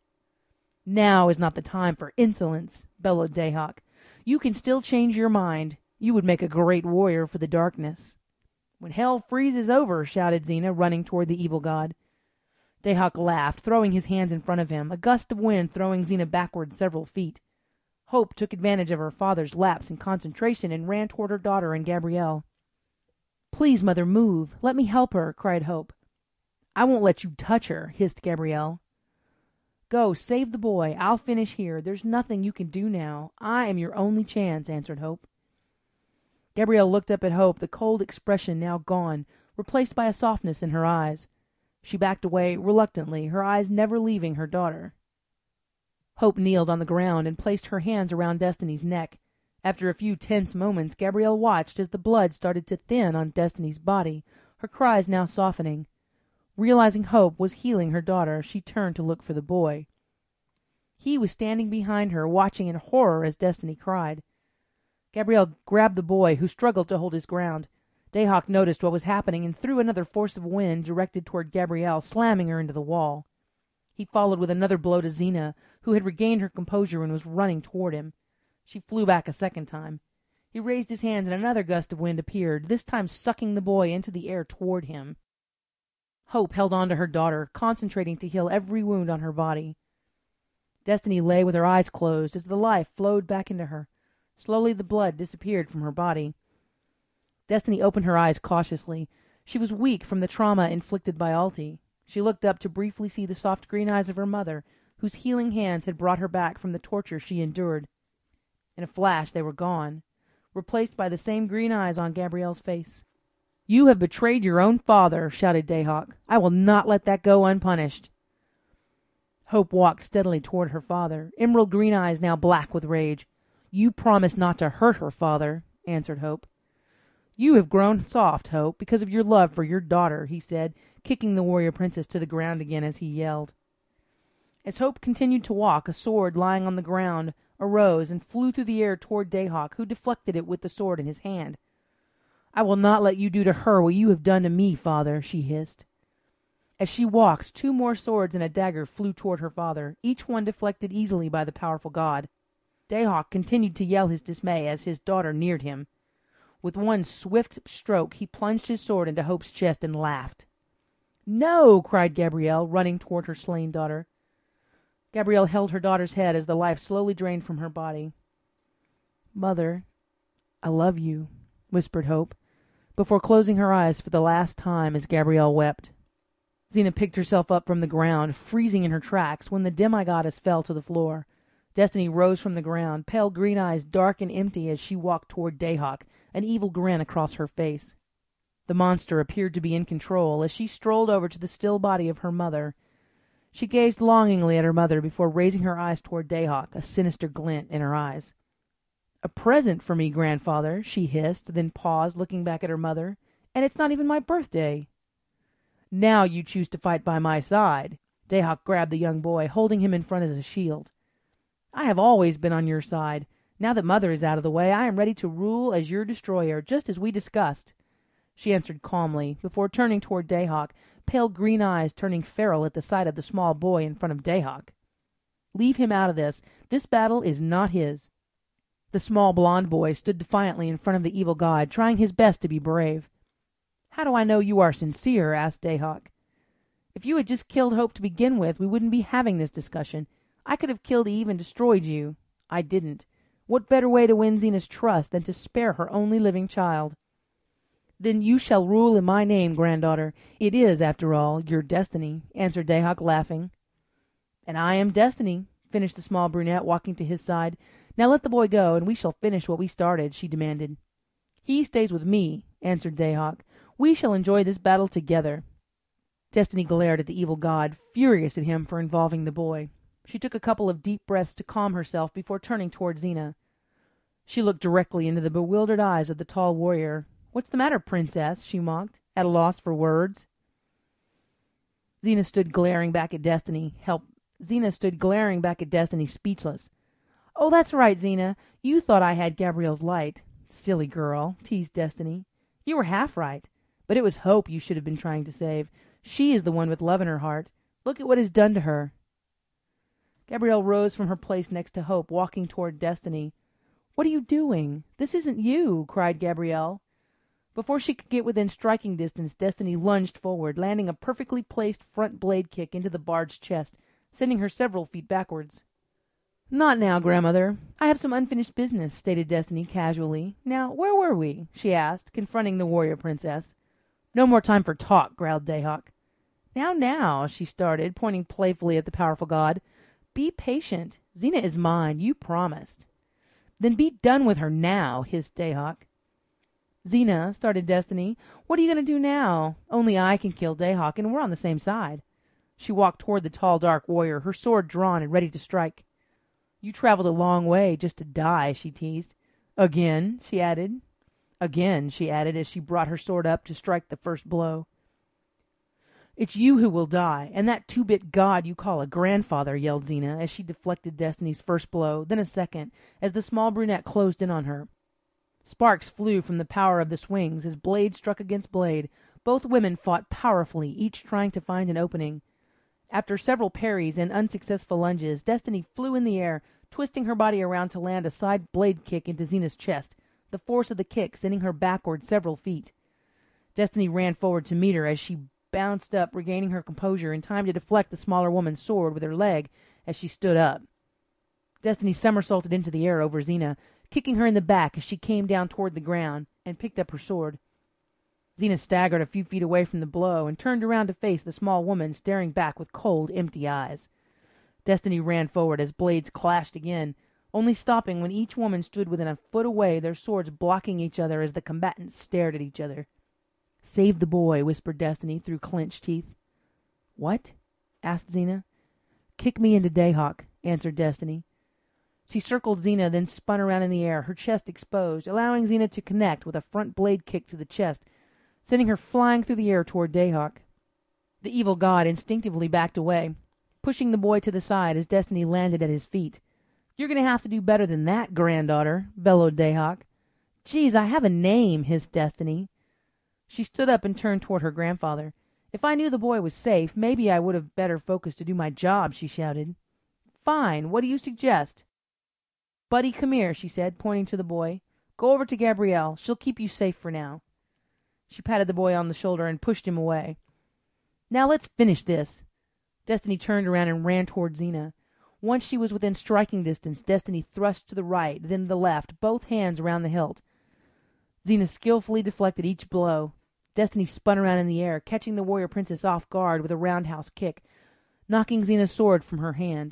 Now is not the time for insolence, bellowed Dayhawk. You can still change your mind. You would make a great warrior for the darkness. When hell freezes over, shouted Xena, running toward the evil god. Dayhawk laughed, throwing his hands in front of him, a gust of wind throwing Xena backward several feet. Hope took advantage of her father's lapse in concentration and ran toward her daughter and Gabrielle. Please, Mother, move. Let me help her, cried Hope. I won't let you touch her, hissed Gabrielle. Go, save the boy. I'll finish here. There's nothing you can do now. I am your only chance, answered Hope. Gabrielle looked up at Hope, the cold expression now gone, replaced by a softness in her eyes. She backed away reluctantly, her eyes never leaving her daughter. Hope kneeled on the ground and placed her hands around Destiny's neck. After a few tense moments, Gabrielle watched as the blood started to thin on Destiny's body, her cries now softening. Realizing Hope was healing her daughter, she turned to look for the boy. He was standing behind her, watching in horror as Destiny cried. Gabrielle grabbed the boy, who struggled to hold his ground. Dayhawk noticed what was happening and threw another force of wind directed toward Gabrielle, slamming her into the wall. He followed with another blow to Xena, who had regained her composure and was running toward him. She flew back a second time. He raised his hands and another gust of wind appeared, this time sucking the boy into the air toward him. Hope held on to her daughter, concentrating to heal every wound on her body. Destiny lay with her eyes closed as the life flowed back into her. Slowly the blood disappeared from her body. Destiny opened her eyes cautiously. She was weak from the trauma inflicted by Alti. She looked up to briefly see the soft green eyes of her mother, whose healing hands had brought her back from the torture she endured. In a flash they were gone, replaced by the same green eyes on Gabrielle's face. You have betrayed your own father, shouted Dayhawk. I will not let that go unpunished. Hope walked steadily toward her father, emerald green eyes now black with rage. You promised not to hurt her, father, answered Hope. You have grown soft, Hope, because of your love for your daughter, he said, kicking the warrior princess to the ground again as he yelled. As Hope continued to walk, a sword lying on the ground arose and flew through the air toward Dayhawk, who deflected it with the sword in his hand. I will not let you do to her what you have done to me, father, she hissed. As she walked, 2 more swords and a dagger flew toward her father, each one deflected easily by the powerful god. Dayhawk continued to yell his dismay as his daughter neared him. With one swift stroke, he plunged his sword into Hope's chest and laughed. No! Cried Gabrielle, running toward her slain daughter. Gabrielle held her daughter's head as the life slowly drained from her body. Mother, I love you, whispered Hope, before closing her eyes for the last time as Gabrielle wept. Xena picked herself up from the ground, freezing in her tracks when the demigoddess fell to the floor. Destiny rose from the ground, pale green eyes dark and empty as she walked toward Dayhawk, an evil grin across her face. The monster appeared to be in control as she strolled over to the still body of her mother. She gazed longingly at her mother before raising her eyes toward Dayhawk, a sinister glint in her eyes. A present for me, grandfather, she hissed, then paused, looking back at her mother. And it's not even my birthday. Now you choose to fight by my side. Dayhawk grabbed the young boy, holding him in front as a shield. I have always been on your side. Now that Mother is out of the way, I am ready to rule as your destroyer, just as we discussed, she answered calmly, before turning toward Dayhawk, pale green eyes turning feral at the sight of the small boy in front of Dayhawk. Leave him out of this. This battle is not his. The small blond boy stood defiantly in front of the evil god, trying his best to be brave. How do I know you are sincere? Asked Dayhawk. If you had just killed Hope to begin with, we wouldn't be having this discussion. I could have killed Eve and destroyed you. I didn't. What better way to win Zena's trust than to spare her only living child? Then you shall rule in my name, granddaughter. It is, after all, your destiny, answered Dayhawk, laughing. And I am Destiny, finished the small brunette, walking to his side. Now let the boy go, and we shall finish what we started, she demanded. He stays with me, answered Dayhawk. We shall enjoy this battle together. Destiny glared at the evil god, furious at him for involving the boy. She took a couple of deep breaths to calm herself before turning toward Xena. She looked directly into the bewildered eyes of the tall warrior. What's the matter, princess? She mocked, at a loss for words. Xena stood glaring back at Destiny, speechless. Oh, that's right, Xena. You thought I had Gabrielle's light. Silly girl, teased Destiny. You were half right, but it was Hope you should have been trying to save. She is the one with love in her heart. Look at what is done to her. Gabrielle rose from her place next to Hope, walking toward Destiny. What are you doing? This isn't you, cried Gabrielle. Before she could get within striking distance, Destiny lunged forward, landing a perfectly placed front blade kick into the bard's chest, sending her several feet backwards. Not now, grandmother. I have some unfinished business, stated Destiny casually. Now, where were we? She asked, confronting the warrior princess. No more time for talk, growled Dayhawk. Now, she started, pointing playfully at the powerful god. Be patient. Xena is mine. You promised. Then be done with her now, hissed Dayhawk. Xena, started Destiny. What are you going to do now? Only I can kill Dayhawk, and we're on the same side. She walked toward the tall, dark warrior, her sword drawn and ready to strike. You traveled a long way just to die, she teased. Again, she added, as she brought her sword up to strike the first blow. It's you who will die, and that two-bit god you call a grandfather, yelled Xena, as she deflected Destiny's first blow, then a second, as the small brunette closed in on her. Sparks flew from the power of the swings as blade struck against blade. Both women fought powerfully, each trying to find an opening. After several parries and unsuccessful lunges, Destiny flew in the air, twisting her body around to land a side blade kick into Xena's chest, the force of the kick sending her backward several feet. Destiny ran forward to meet her as she bounced up, regaining her composure in time to deflect the smaller woman's sword with her leg as she stood up. Destiny somersaulted into the air over Xena, kicking her in the back as she came down toward the ground, and picked up her sword. Xena staggered a few feet away from the blow and turned around to face the small woman staring back with cold, empty eyes. Destiny ran forward as blades clashed again, only stopping when each woman stood within a foot away, their swords blocking each other as the combatants stared at each other. Save the boy, whispered Destiny through clenched teeth. What? Asked Xena. Kick me into Dayhawk, answered Destiny. She circled Xena, then spun around in the air, her chest exposed, allowing Xena to connect with a front blade kick to the chest, sending her flying through the air toward Dayhawk. The evil god instinctively backed away, pushing the boy to the side as Destiny landed at his feet. You're going to have to do better than that, granddaughter, bellowed Dayhawk. Geez, I have a name, hissed Destiny. She stood up and turned toward her grandfather. If I knew the boy was safe, maybe I would have better focused to do my job, she shouted. Fine, what do you suggest? Buddy, come here, she said, pointing to the boy. Go over to Gabrielle. She'll keep you safe for now. She patted the boy on the shoulder and pushed him away. Now let's finish this. Destiny turned around and ran toward Xena. Once she was within striking distance, Destiny thrust to the right, then the left, both hands around the hilt. Xena skillfully deflected each blow. Destiny spun around in the air, catching the warrior princess off guard with a roundhouse kick, knocking Xena's sword from her hand.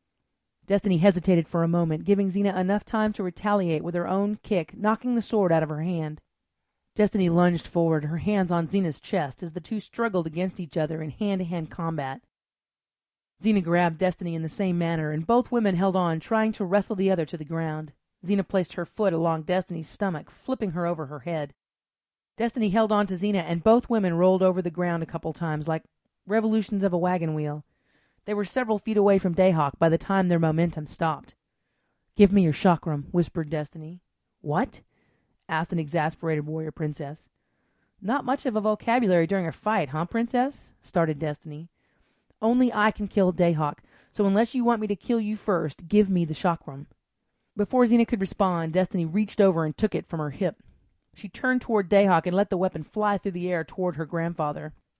Destiny hesitated for a moment, giving Xena enough time to retaliate with her own kick, knocking the sword out of her hand. Destiny lunged forward, her hands on Xena's chest, as the two struggled against each other in hand-to-hand combat. Xena grabbed Destiny in the same manner, and both women held on, trying to wrestle the other to the ground. Xena placed her foot along Destiny's stomach, flipping her over her head. Destiny held on to Xena, and both women rolled over the ground a couple times, like revolutions of a wagon wheel. They were several feet away from Dayhawk by the time their momentum stopped. Give me your chakram, whispered Destiny. What? Asked an exasperated warrior princess. Not much of a vocabulary during a fight, huh, princess? Started Destiny. Only I can kill Dayhawk, so unless you want me to kill you first, give me the chakram. Before Xena could respond, Destiny reached over and took it from her hip. She turned toward Dayhawk and let the weapon fly through the air toward her grandfather.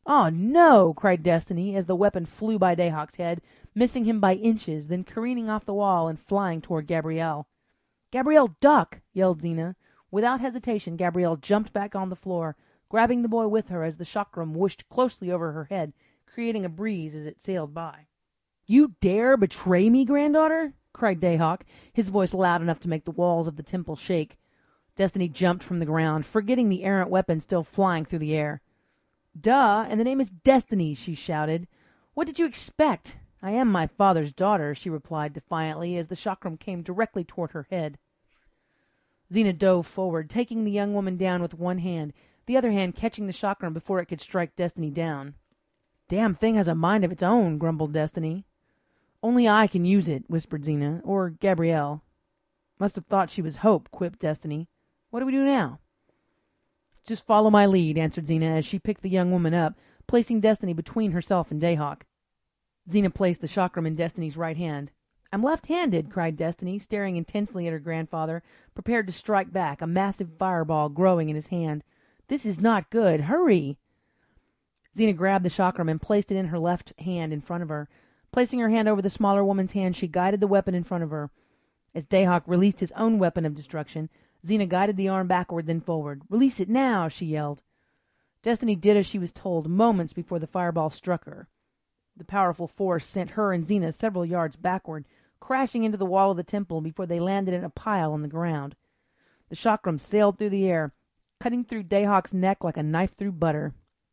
"Oh, no!" cried Destiny as the weapon flew by Dayhawk's head, missing him by inches, then careening off the wall and flying toward Gabrielle. "Gabrielle, duck!" yelled Zena. Without hesitation, Gabrielle jumped back on the floor, grabbing the boy with her as the chakram whooshed closely over her head, creating a breeze as it sailed by. "You dare betray me, granddaughter?" cried Dayhawk, his voice loud enough to make the walls of the temple shake. Destiny jumped from the ground, forgetting the errant weapon still flying through the air. "Duh, and the name is Destiny," she shouted. "What did you expect? I am my father's daughter," she replied defiantly as the chakram came directly toward her head. Zena dove forward, taking the young woman down with one hand, the other hand catching the chakram before it could strike Destiny down. "Damn thing has a mind of its own," grumbled Destiny. "Only I can use it," whispered Zena, "or Gabrielle." "Must have thought she was Hope," quipped Destiny. "What do we do now?" "Just follow my lead," answered Zena as she picked the young woman up, placing Destiny between herself and Dayhawk. Zena placed the chakram in Destiny's right hand. "I'm left-handed," cried Destiny, staring intensely at her grandfather, prepared to strike back, a massive fireball growing in his hand. "This is not good. Hurry!" Zena grabbed the chakram and placed it in her left hand in front of her. Placing her hand over the smaller woman's hand, she guided the weapon in front of her. As Dayhawk released his own weapon of destruction, Zena guided the arm backward, then forward. "Release it now!" she yelled. Destiny did as she was told, moments before the fireball struck her. The powerful force sent her and Zena several yards backward, crashing into the wall of the temple before they landed in a pile on the ground. The chakram sailed through the air, cutting through Dayhawk's neck like a knife through butter.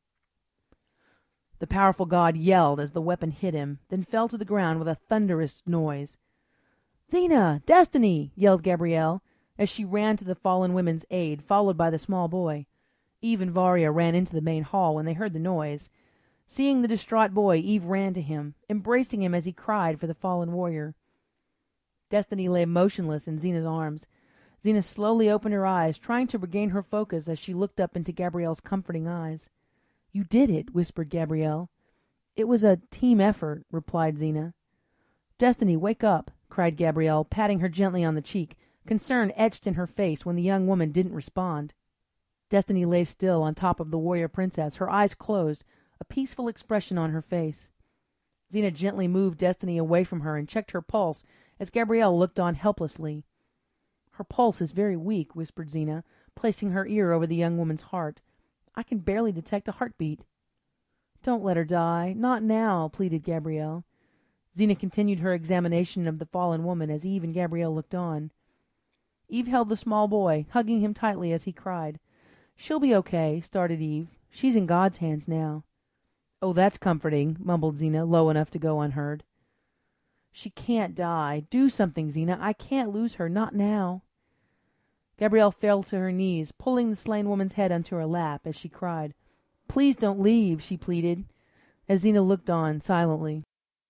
The powerful god yelled as the weapon hit him, then fell to the ground with a thunderous noise. "Zena! Destiny!" yelled Gabrielle, as she ran to the fallen women's aid, followed by the small boy. Eve and Varia ran into the main hall when they heard the noise. Seeing the distraught boy, Eve ran to him, embracing him as he cried for the fallen warrior. Destiny lay motionless in Zena's arms. Zena slowly opened her eyes, trying to regain her focus as she looked up into Gabrielle's comforting eyes. "You did it," whispered Gabrielle. "It was a team effort," replied Zena. "Destiny, wake up," cried Gabrielle, patting her gently on the cheek, concern etched in her face when the young woman didn't respond. Destiny lay still on top of the warrior princess, her eyes closed, a peaceful expression on her face. Zena gently moved Destiny away from her and checked her pulse as Gabrielle looked on helplessly. "Her pulse is very weak," whispered Zena, placing her ear over the young woman's heart. "I can barely detect a heartbeat." "Don't let her die. Not now," pleaded Gabrielle. Zena continued her examination of the fallen woman as Eve and Gabrielle looked on. Eve held the small boy, hugging him tightly as he cried. "She'll be okay," started Eve. "She's in God's hands now." "Oh, that's comforting," mumbled Zena, low enough to go unheard. "She can't die. Do something, Zena. I can't lose her. Not now." Gabrielle fell to her knees, pulling the slain woman's head onto her lap as she cried. "Please don't leave," she pleaded, as Zena looked on silently.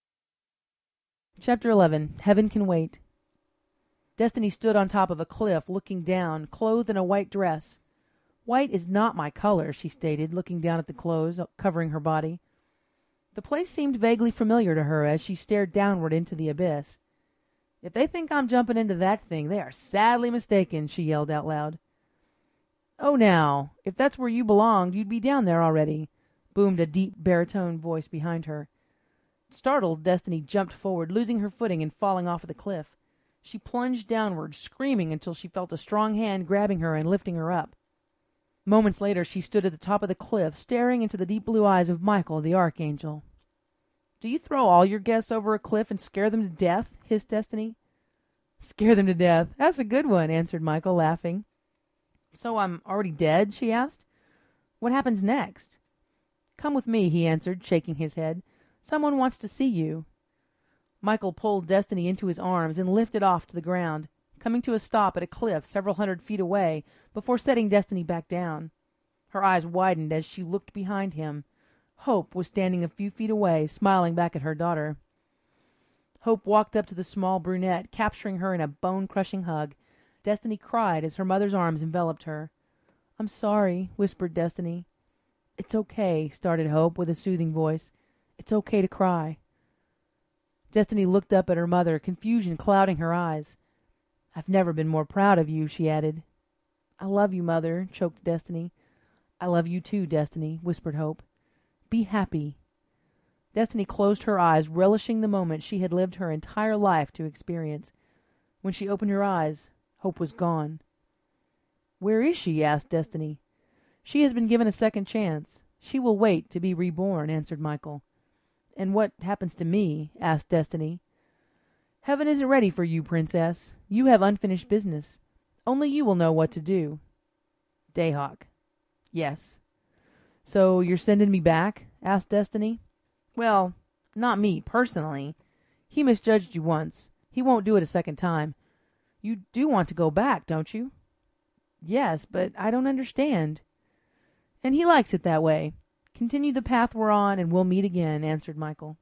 Chapter 11. Heaven Can Wait. Destiny stood on top of a cliff, looking down, clothed in a white dress. "White is not my color," she stated, looking down at the clothes covering her body. The place seemed vaguely familiar to her as she stared downward into the abyss. "If they think I'm jumping into that thing, they are sadly mistaken," she yelled out loud. "Oh, now, if that's where you belonged, you'd be down there already," boomed a deep baritone voice behind her. Startled, Destiny jumped forward, losing her footing and falling off of the cliff. She plunged downward, screaming until she felt a strong hand grabbing her and lifting her up. Moments later, she stood at the top of the cliff, staring into the deep blue eyes of Michael, the Archangel. "Do you throw all your guests over a cliff and scare them to death?" hissed Destiny. "Scare them to death? That's a good one," answered Michael, laughing. "So I'm already dead?" she asked. "What happens next?" "Come with me," he answered, shaking his head. "Someone wants to see you." Michael pulled Destiny into his arms and lifted off to the ground, coming to a stop at a cliff several hundred feet away before setting Destiny back down. Her eyes widened as she looked behind him. Hope was standing a few feet away, smiling back at her daughter. Hope walked up to the small brunette, capturing her in a bone-crushing hug. Destiny cried as her mother's arms enveloped her. "I'm sorry," whispered Destiny. "It's okay," started Hope with a soothing voice. "It's okay to cry." Destiny looked up at her mother, confusion clouding her eyes. "I've never been more proud of you," she added. "I love you, Mother," choked Destiny. "I love you too, Destiny," whispered Hope. Be happy." Destiny closed her eyes, relishing the moment she had lived her entire life to experience. When she opened her eyes, hope was gone. "Where is she?" asked Destiny. "She has been given a second chance. She will wait to be reborn," answered Michael. "And what happens to me?" asked Destiny. "Heaven isn't ready for you, Princess. You have unfinished business. Only you will know what to do." Dayhawk. "Yes." "So you're sending me back?" asked Destiny. "Well, not me, personally. He misjudged you once. He won't do it a second time. You do want to go back, don't you?" "Yes, but I don't understand." "And he likes it that way. Continue the path we're on, and we'll meet again," answered Michael.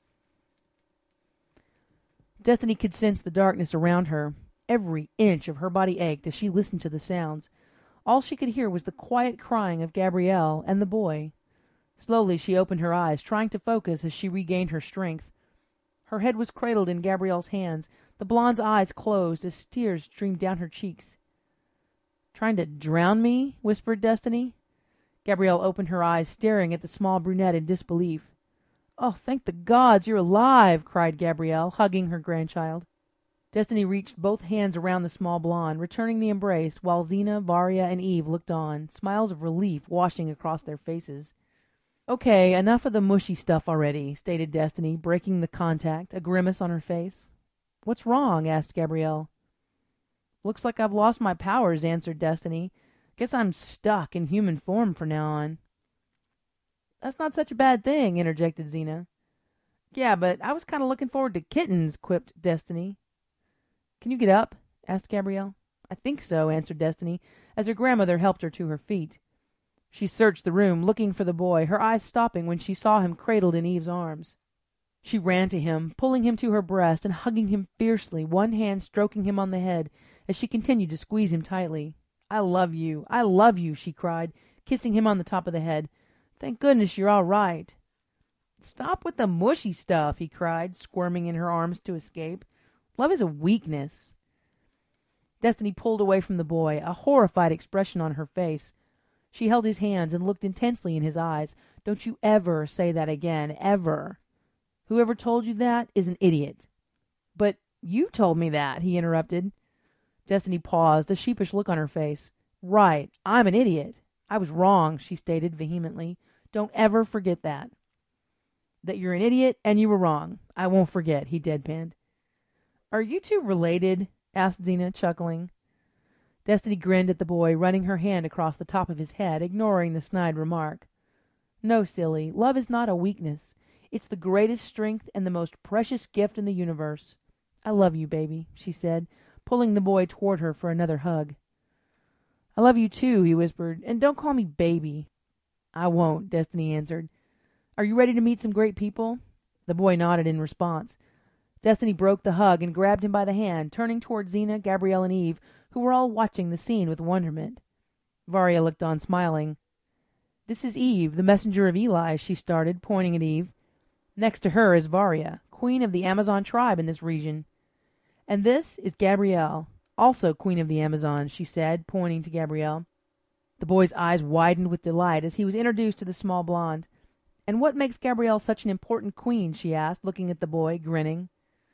Destiny could sense the darkness around her. Every inch of her body ached as she listened to the sounds. All she could hear was the quiet crying of Gabrielle and the boy. Slowly she opened her eyes, trying to focus as she regained her strength. Her head was cradled in Gabrielle's hands. The blonde's eyes closed as tears streamed down her cheeks. "Trying to drown me?" whispered Destiny. Gabrielle opened her eyes, staring at the small brunette in disbelief. "Oh, thank the gods you're alive!" cried Gabrielle, hugging her grandchild. Destiny reached both hands around the small blonde, returning the embrace, while Xena, Varia, and Eve looked on, smiles of relief washing across their faces. "Okay, enough of the mushy stuff already," stated Destiny, breaking the contact, a grimace on her face. "What's wrong?" asked Gabrielle. "Looks like I've lost my powers," answered Destiny. "Guess I'm stuck in human form from now on." "That's not such a bad thing," interjected Xena. "Yeah, but I was kind of looking forward to kittens," quipped Destiny. "Can you get up?" asked Gabrielle. "I think so," answered Destiny, as her grandmother helped her to her feet. She searched the room, looking for the boy, her eyes stopping when she saw him cradled in Eve's arms. She ran to him, pulling him to her breast and hugging him fiercely, one hand stroking him on the head as she continued to squeeze him tightly. I love you," she cried, kissing him on the top of the head. "Thank goodness you're all right." "Stop with the mushy stuff," he cried, squirming in her arms to escape. "Love is a weakness." Destiny pulled away from the boy, a horrified expression on her face. She held his hands and looked intensely in his eyes. "Don't you ever say that again, ever. Whoever told you that is an idiot." "But you told me that," he interrupted. Destiny paused, a sheepish look on her face. "Right, I'm an idiot. I was wrong," she stated vehemently. "Don't ever forget that." "That you're an idiot and you were wrong. I won't forget," he deadpanned. "Are you two related?" asked Xena, chuckling. Destiny grinned at the boy, running her hand across the top of his head, ignoring the snide remark. "No, silly. Love is not a weakness. It's the greatest strength and the most precious gift in the universe. I love you, baby," she said, pulling the boy toward her for another hug. "I love you too," he whispered, "and don't call me baby." "I won't," Destiny answered. "Are you ready to meet some great people?" The boy nodded in response. Destiny broke the hug and grabbed him by the hand, turning toward Xena, Gabrielle, and Eve, who were all watching the scene with wonderment. Varia looked on, smiling. "This is Eve, the messenger of Eli," she started, pointing at Eve. "Next to her is Varia, queen of the Amazon tribe in this region. And this is Gabrielle, also queen of the Amazon," she said, pointing to Gabrielle. The boy's eyes widened with delight as he was introduced to the small blonde. "And what makes Gabrielle such an important queen?" she asked, looking at the boy, grinning.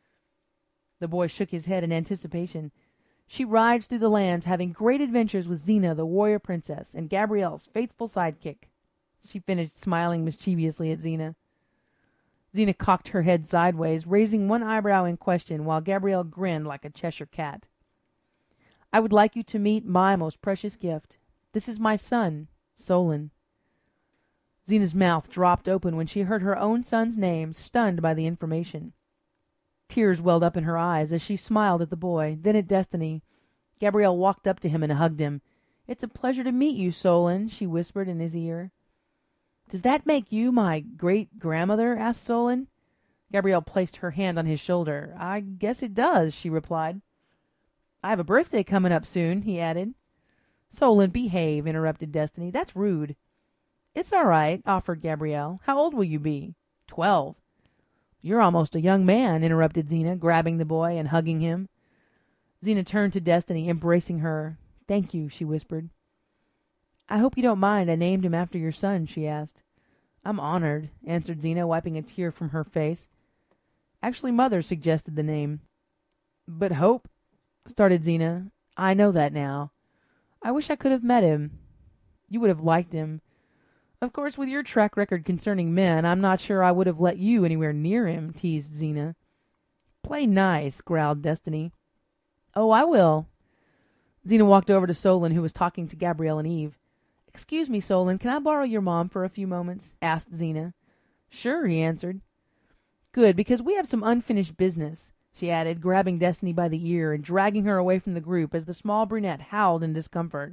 The boy shook his head in anticipation. "She rides through the lands, having great adventures with Xena, the warrior princess, and Gabrielle's faithful sidekick." She finished, smiling mischievously at Xena. Xena cocked her head sideways, raising one eyebrow in question, while Gabrielle grinned like a Cheshire cat. "I would like you to meet my most precious gift. This is my son, Solon." Xena's mouth dropped open when she heard her own son's name, stunned by the information. Tears welled up in her eyes as she smiled at the boy, then at Destiny. Gabrielle walked up to him and hugged him. "It's a pleasure to meet you, Solon," she whispered in his ear. "Does that make you my great-grandmother?" asked Solon. Gabrielle placed her hand on his shoulder. "I guess it does," she replied. "I have a birthday coming up soon," he added. "Solon, behave," interrupted Destiny. "That's rude." "It's all right," offered Gabrielle. "How old will you be?" 12. "You're almost a young man," interrupted Xena, grabbing the boy and hugging him. Xena turned to Destiny, embracing her. "Thank you," she whispered. "I hope you don't mind I named him after your son," she asked. I'm honored, answered Xena, wiping a tear from her face. Actually, Mother suggested the name. But Hope, started Xena. I know that now. I wish I could have met him. You would have liked him. Of course, with your track record concerning men, I'm not sure I would have let you anywhere near him, teased Xena. Play nice, growled Destiny. Oh, I will. Xena walked over to Solon, who was talking to Gabrielle and Eve. Excuse me, Solon, can I borrow your mom for a few moments? Asked Xena. Sure, he answered. Good, because we have some unfinished business, she added, grabbing Destiny by the ear and dragging her away from the group as the small brunette howled in discomfort.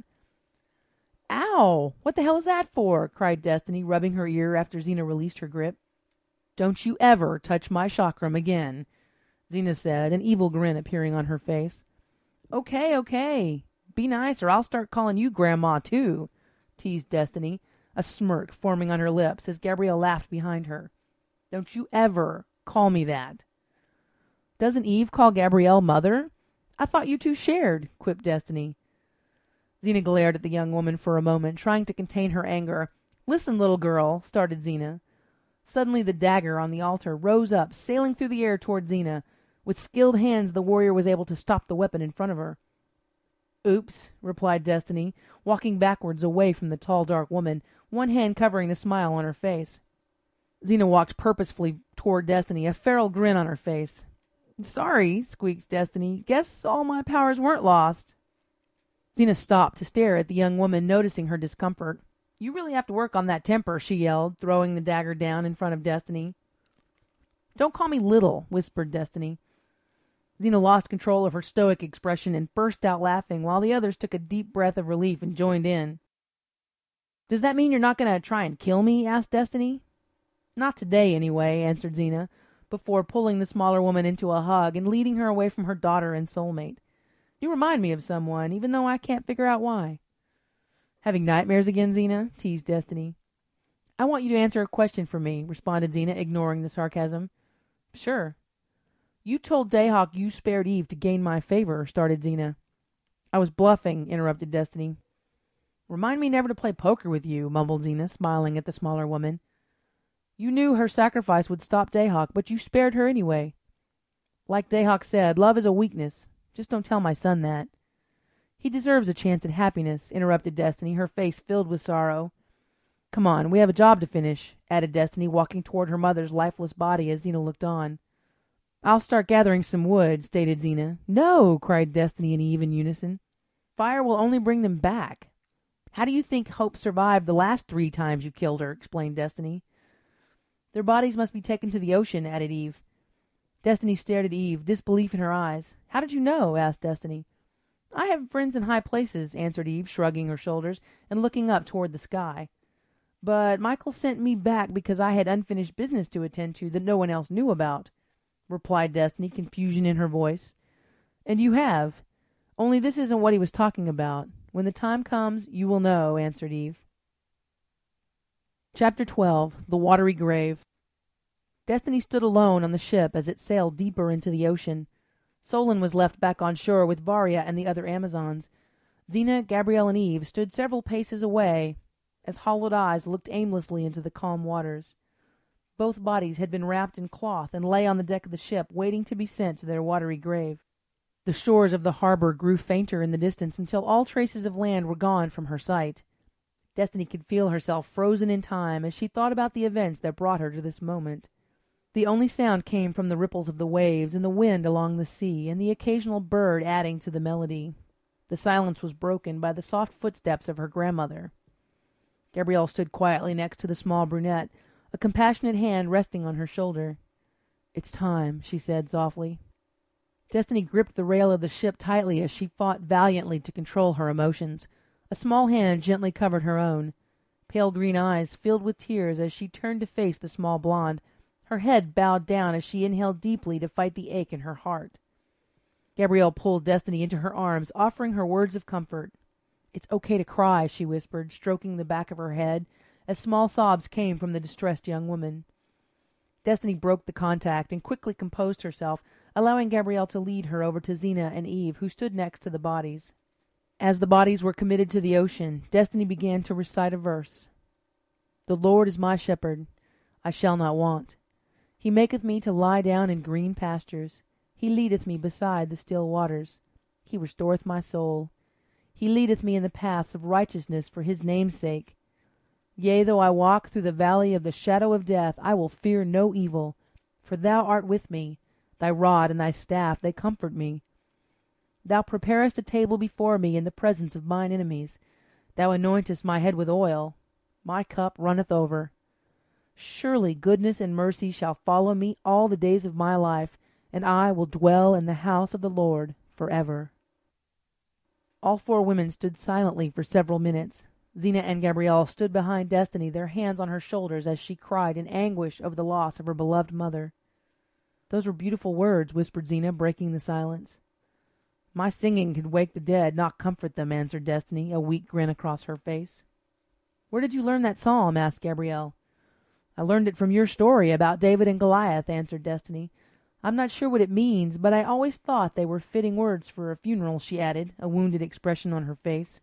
Ow! What the hell is that for? Cried Destiny, rubbing her ear after Xena released her grip. Don't you ever touch my chakram again, Xena said, an evil grin appearing on her face. Okay. Be nice or I'll start calling you Grandma, too, teased Destiny, a smirk forming on her lips as Gabrielle laughed behind her. Don't you ever call me that. Doesn't Eve call Gabrielle Mother? I thought you two shared, quipped Destiny. Xena glared at the young woman for a moment, trying to contain her anger. Listen, little girl, started Xena. Suddenly the dagger on the altar rose up, sailing through the air toward Xena. With skilled hands, the warrior was able to stop the weapon in front of her. Oops, replied Destiny, walking backwards away from the tall, dark woman, one hand covering the smile on her face. Xena walked purposefully toward Destiny, a feral grin on her face. Sorry, squeaks Destiny. Guess all my powers weren't lost. Xena stopped to stare at the young woman, noticing her discomfort. You really have to work on that temper, she yelled, throwing the dagger down in front of Destiny. Don't call me little, whispered Destiny. Xena lost control of her stoic expression and burst out laughing, while the others took a deep breath of relief and joined in. Does that mean you're not going to try and kill me? Asked Destiny. Not today, anyway, answered Xena, before pulling the smaller woman into a hug and leading her away from her daughter and soulmate. You remind me of someone, even though I can't figure out why. Having nightmares again, Xena? Teased Destiny. I want you to answer a question for me, responded Xena, ignoring the sarcasm. Sure. You told Dayhawk you spared Eve to gain my favor, started Xena. I was bluffing, interrupted Destiny. Remind me never to play poker with you, mumbled Xena, smiling at the smaller woman. You knew her sacrifice would stop Dayhawk, but you spared her anyway. Like Dayhawk said, love is a weakness. Just don't tell my son that. He deserves a chance at happiness, interrupted Destiny, her face filled with sorrow. Come on, we have a job to finish, added Destiny, walking toward her mother's lifeless body as Xena looked on. I'll start gathering some wood, stated Xena. No, cried Destiny and Eve in unison. Fire will only bring them back. How do you think Hope survived the last 3 times you killed her? Explained Destiny. Their bodies must be taken to the ocean, added Eve. Destiny stared at Eve, disbelief in her eyes. How did you know? Asked Destiny. I have friends in high places, answered Eve, shrugging her shoulders and looking up toward the sky. But Michael sent me back because I had unfinished business to attend to that no one else knew about, replied Destiny, confusion in her voice. And you have. Only this isn't what he was talking about. When the time comes, you will know, answered Eve. Chapter 12. The Watery Grave. Destiny stood alone on the ship as it sailed deeper into the ocean. Solon was left back on shore with Varia and the other Amazons. Xena, Gabrielle, and Eve stood several paces away as hollowed eyes looked aimlessly into the calm waters. Both bodies had been wrapped in cloth and lay on the deck of the ship, waiting to be sent to their watery grave. The shores of the harbor grew fainter in the distance until all traces of land were gone from her sight. Destiny could feel herself frozen in time as she thought about the events that brought her to this moment. The only sound came from the ripples of the waves and the wind along the sea, and the occasional bird adding to the melody. The silence was broken by the soft footsteps of her grandmother. Gabrielle stood quietly next to the small brunette, a compassionate hand resting on her shoulder. It's time, she said softly. Destiny gripped the rail of the ship tightly as she fought valiantly to control her emotions. A small hand gently covered her own. Pale green eyes filled with tears as she turned to face the small blonde, her head bowed down as she inhaled deeply to fight the ache in her heart. Gabrielle pulled Destiny into her arms, offering her words of comfort. It's okay to cry, she whispered, stroking the back of her head, as small sobs came from the distressed young woman. Destiny broke the contact and quickly composed herself, allowing Gabrielle to lead her over to Xena and Eve, who stood next to the bodies. As the bodies were committed to the ocean, Destiny began to recite a verse. The Lord is my shepherd, I shall not want. He maketh me to lie down in green pastures. He leadeth me beside the still waters. He restoreth my soul. He leadeth me in the paths of righteousness for his name's sake. Yea, though I walk through the valley of the shadow of death, I will fear no evil, for thou art with me. Thy rod and thy staff, they comfort me. Thou preparest a table before me in the presence of mine enemies. Thou anointest my head with oil. My cup runneth over. Surely goodness and mercy shall follow me all the days of my life, and I will dwell in the house of the Lord forever. All four women stood silently for several minutes. Zena and Gabrielle stood behind Destiny, their hands on her shoulders, as she cried in anguish over the loss of her beloved mother. Those were beautiful words, whispered Zena, breaking the silence. My singing could wake the dead, not comfort them, answered Destiny, a weak grin across her face. Where did you learn that psalm? Asked Gabrielle. I learned it from your story about David and Goliath, answered Destiny. I'm not sure what it means, but I always thought they were fitting words for a funeral, she added, a wounded expression on her face.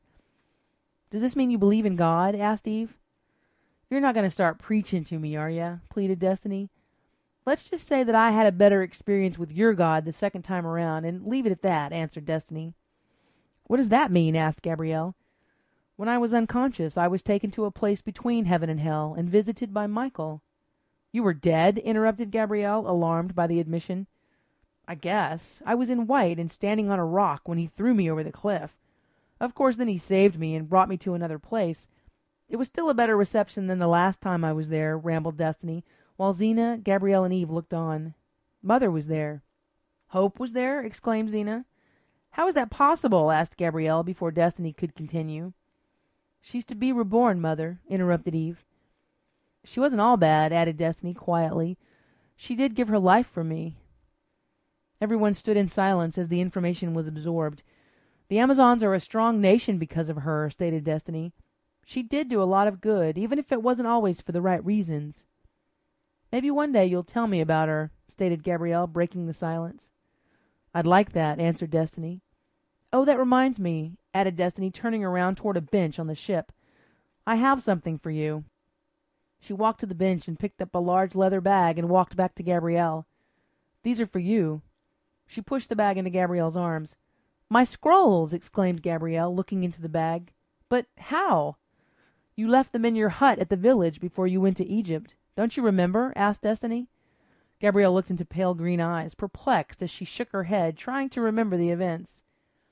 Does this mean you believe in God? Asked Eve. You're not going to start preaching to me, are you? Pleaded Destiny. Let's just say that I had a better experience with your God the second time around, and leave it at that, answered Destiny. What does that mean? Asked Gabrielle. When I was unconscious, I was taken to a place between heaven and hell, and visited by Michael. You were dead? Interrupted Gabrielle, alarmed by the admission. I guess. I was in white and standing on a rock when he threw me over the cliff. Of course, then he saved me and brought me to another place. It was still a better reception than the last time I was there, rambled Destiny, while Zena, Gabrielle, and Eve looked on. Mother was there. Hope was there? Exclaimed Zena. How is that possible? Asked Gabrielle before Destiny could continue. She's to be reborn, Mother, interrupted Eve. She wasn't all bad, added Destiny quietly. She did give her life for me. Everyone stood in silence as the information was absorbed. The Amazons are a strong nation because of her, stated Destiny. She did do a lot of good, even if it wasn't always for the right reasons. Maybe one day you'll tell me about her, stated Gabrielle, breaking the silence. I'd like that, answered Destiny. Oh, that reminds me, added Destiny, turning around toward a bench on the ship. I have something for you. She walked to the bench and picked up a large leather bag and walked back to Gabrielle. These are for you. She pushed the bag into Gabrielle's arms. My scrolls! Exclaimed Gabrielle, looking into the bag. But how? You left them in your hut at the village before you went to Egypt. Don't you remember? Asked Destiny. Gabrielle looked into pale green eyes, perplexed as she shook her head, trying to remember the events.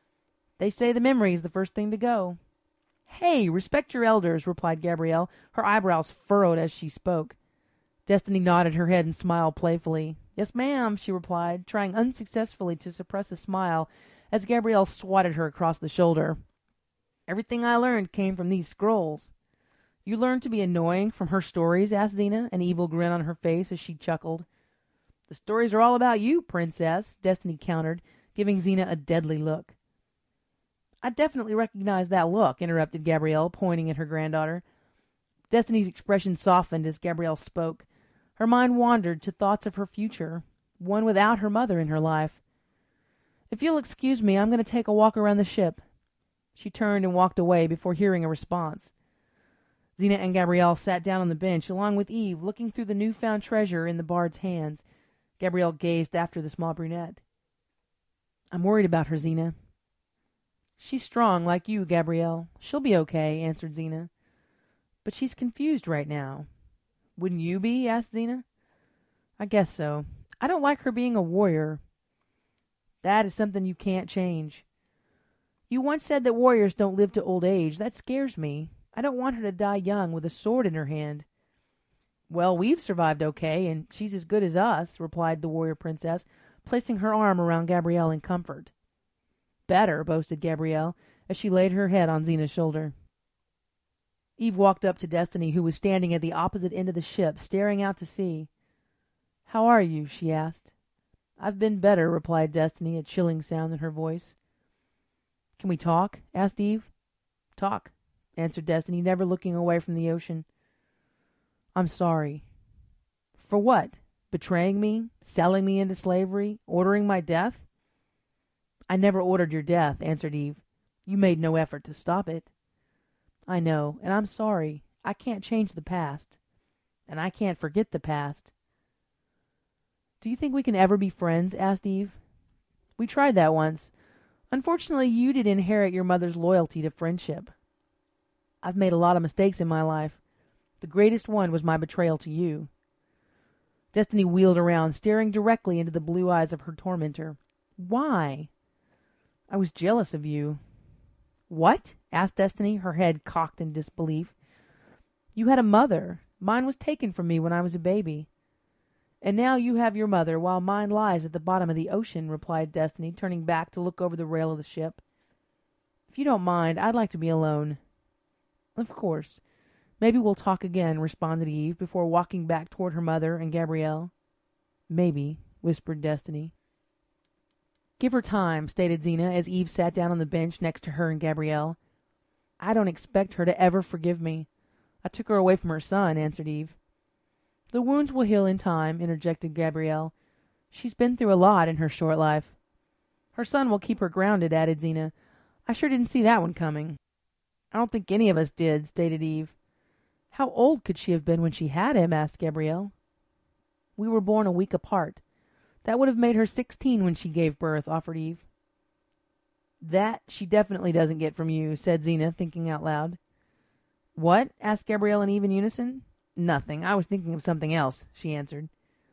They say the memory is the first thing to go. Hey, respect your elders, replied Gabrielle, her eyebrows furrowed as she spoke. Destiny nodded her head and smiled playfully. Yes, ma'am, she replied, trying unsuccessfully to suppress a smile as Gabrielle swatted her across the shoulder. Everything I learned came from these scrolls. You learned to be annoying from her stories? Asked Zena, an evil grin on her face as she chuckled. The stories are all about you, princess, Destiny countered, giving Zena a deadly look. I definitely recognize that look, interrupted Gabrielle, pointing at her granddaughter. Destiny's expression softened as Gabrielle spoke. Her mind wandered to thoughts of her future, one without her mother in her life. If you'll excuse me, I'm going to take a walk around the ship. She turned and walked away before hearing a response. Zena and Gabrielle sat down on the bench along with Eve, looking through the newfound treasure in the bard's hands. Gabrielle gazed after the small brunette. I'm worried about her, Zena. She's strong like you, Gabrielle. She'll be okay, answered Zena. But she's confused right now. Wouldn't you be? Asked Zena. I guess so. I don't like her being a warrior. That is something you can't change. You once said that warriors don't live to old age. That scares me. I don't want her to die young with a sword in her hand. Well, we've survived okay, and she's as good as us, replied the warrior princess, placing her arm around Gabrielle in comfort. Better, boasted Gabrielle, as she laid her head on Zena's shoulder. Eve walked up to Destiny, who was standing at the opposite end of the ship, staring out to sea. How are you? She asked. I've been better, replied Destiny, a chilling sound in her voice. Can we talk? Asked Eve. Talk, answered Destiny, never looking away from the ocean. I'm sorry. For what? Betraying me? Selling me into slavery? Ordering my death? I never ordered your death, answered Eve. You made no effort to stop it. I know, and I'm sorry. I can't change the past. And I can't forget the past. Do you think we can ever be friends? Asked Eve. We tried that once. Unfortunately, you did inherit your mother's loyalty to friendship. I've made a lot of mistakes in my life. The greatest one was my betrayal to you. Destiny wheeled around, staring directly into the blue eyes of her tormentor. Why? I was jealous of you. What? Asked Destiny, her head cocked in disbelief. You had a mother. Mine was taken from me when I was a baby. And now you have your mother, while mine lies at the bottom of the ocean, replied Destiny, turning back to look over the rail of the ship. If you don't mind, I'd like to be alone. Of course. Maybe we'll talk again, responded Eve, before walking back toward her mother and Gabrielle. Maybe, whispered Destiny. Give her time, stated Xena, as Eve sat down on the bench next to her and Gabrielle. I don't expect her to ever forgive me. I took her away from her son, answered Eve. The wounds will heal in time, interjected Gabrielle. She's been through a lot in her short life. Her son will keep her grounded, added Xena. I sure didn't see that one coming. I don't think any of us did, stated Eve. How old could she have been when she had him? Asked Gabrielle. We were born a week apart. That would have made her 16 when she gave birth, offered Eve. That she definitely doesn't get from you, said Xena, thinking out loud. What? Asked Gabrielle and Eve in unison. Nothing. I was thinking of something else, she answered.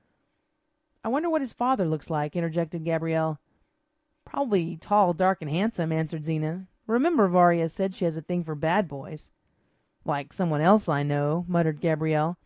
I wonder what his father looks like, interjected Gabrielle. Probably tall, dark, and handsome, answered Xena. Remember, Varia said she has a thing for bad boys. Like someone else I know, muttered Gabrielle.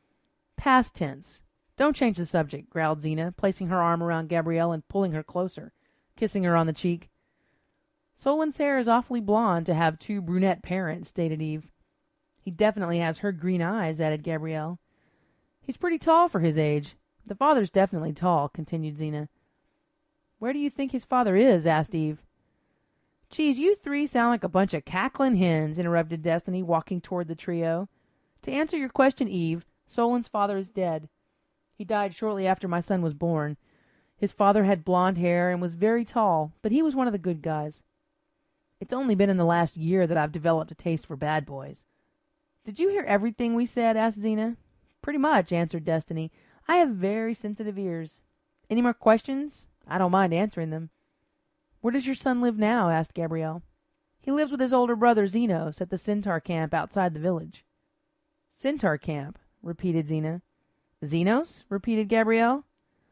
Past tense. Don't change the subject, growled Xena, placing her arm around Gabrielle and pulling her closer, kissing her on the cheek. Solon's hair is awfully blonde to have two brunette parents, stated Eve. He definitely has her green eyes, added Gabrielle. He's pretty tall for his age. The father's definitely tall, continued Xena. Where do you think his father is? Asked Eve. Geez, you three sound like a bunch of cackling hens, interrupted Destiny, walking toward the trio. To answer your question, Eve, Solon's father is dead. He died shortly after my son was born. His father had blonde hair and was very tall, but he was one of the good guys. It's only been in the last year that I've developed a taste for bad boys. Did you hear everything we said? Asked Xena. Pretty much, answered Destiny. I have very sensitive ears. Any more questions? I don't mind answering them. Where does your son live now? Asked Gabrielle. He lives with his older brother Xenos at the Centaur camp outside the village. Centaur camp, repeated Xena. Xenos? Repeated Gabrielle.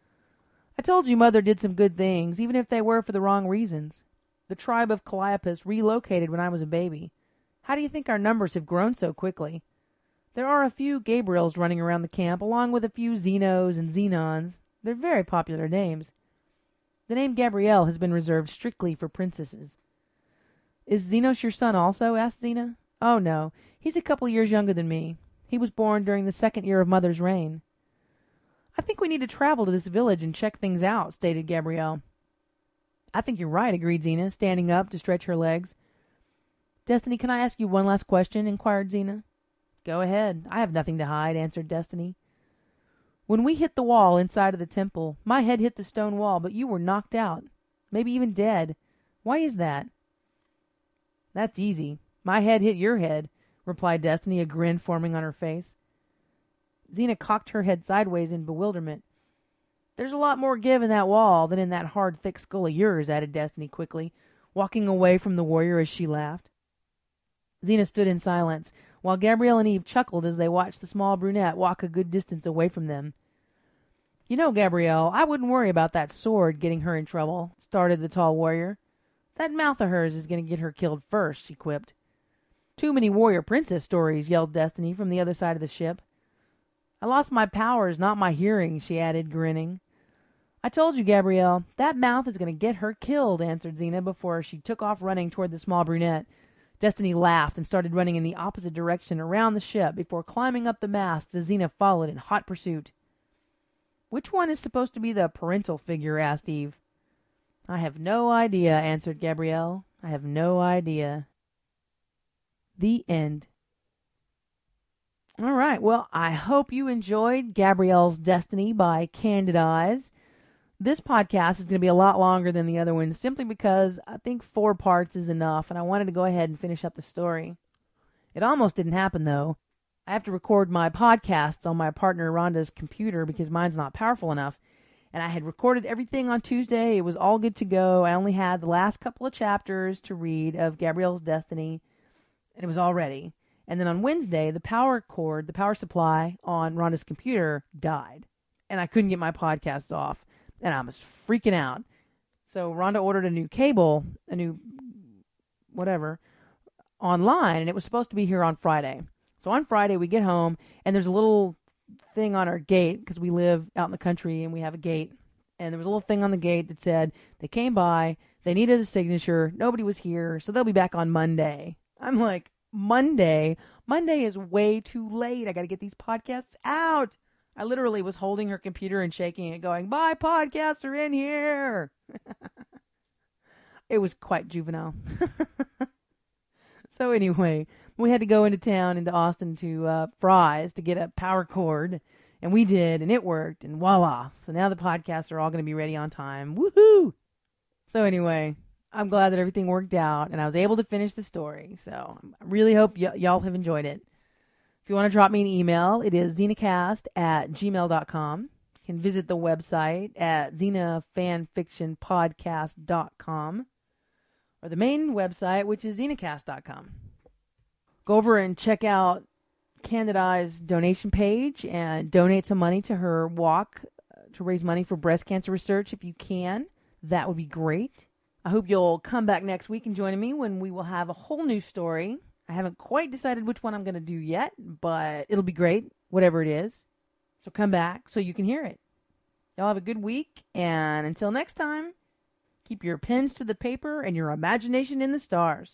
I told you Mother did some good things, even if they were for the wrong reasons. The tribe of Calliope relocated when I was a baby. How do you think our numbers have grown so quickly? There are a few Gabriels running around the camp, along with a few Xenos and Xenons. They're very popular names. The name Gabrielle has been reserved strictly for princesses. Is Xenos your son also? Asked Xena. Oh, no. He's a couple years younger than me. He was born during the second year of Mother's reign. I think we need to travel to this village and check things out, stated Gabrielle. I think you're right, agreed Xena, standing up to stretch her legs. Destiny, can I ask you one last question? Inquired Xena. Go ahead. I have nothing to hide, answered Destiny. When we hit the wall inside of the temple, my head hit the stone wall, but you were knocked out. Maybe even dead. Why is that? That's easy. My head hit your head, replied Destiny, a grin forming on her face. Xena cocked her head sideways in bewilderment. There's a lot more give in that wall than in that hard, thick skull of yours, added Destiny quickly, walking away from the warrior as she laughed. Xena stood in silence, while Gabrielle and Eve chuckled as they watched the small brunette walk a good distance away from them. You know, Gabrielle, I wouldn't worry about that sword getting her in trouble, started the tall warrior. That mouth of hers is going to get her killed first, she quipped. Too many warrior princess stories, yelled Destiny from the other side of the ship. I lost my powers, not my hearing, she added, grinning. I told you, Gabrielle, that mouth is going to get her killed, answered Xena before she took off running toward the small brunette. Destiny laughed and started running in the opposite direction around the ship before climbing up the mast as Xena followed in hot pursuit. Which one is supposed to be the parental figure? Asked Eve. I have no idea, answered Gabrielle. I have no idea. The end. All right, well, I hope you enjoyed Gabrielle's Destiny by Candid Eyes. This podcast is going to be a lot longer than the other ones simply because I think 4 parts is enough, and I wanted to go ahead and finish up the story. It almost didn't happen, though. I have to record my podcasts on my partner Rhonda's computer because mine's not powerful enough. And I had recorded everything on Tuesday. It was all good to go. I only had the last couple of chapters to read of Gabrielle's Destiny, and it was all ready. And then on Wednesday, the power supply on Rhonda's computer died, and I couldn't get my podcast off, and I was freaking out. So Rhonda ordered a new cable, a new whatever, online, and it was supposed to be here on Friday. So on Friday, we get home, and there's a little thing on our gate, because we live out in the country, and we have a gate, and there was a little thing on the gate that said, they came by, they needed a signature, nobody was here, so they'll be back on Monday. I'm like, Monday is way too late. I got to get these podcasts out. I literally was holding her computer and shaking it, going, my podcasts are in here. It was quite juvenile. So anyway, we had to go into town, into Austin, to Fry's to get a power cord, and we did, and it worked, and voila. So now the podcasts are all going to be ready on time. Woohoo! So anyway, I'm glad that everything worked out, and I was able to finish the story. So I really hope y'all have enjoyed it. If you want to drop me an email, it is xenacast@gmail.com. You can visit the website at xenafanfictionpodcast.com, or the main website, which is xenacast.com. Go over and check out Candid Eye's donation page and donate some money to her walk to raise money for breast cancer research if you can. That would be great. I hope you'll come back next week and join me when we will have a whole new story. I haven't quite decided which one I'm going to do yet, but it'll be great, whatever it is. So come back so you can hear it. Y'all have a good week, and until next time, keep your pens to the paper and your imagination in the stars.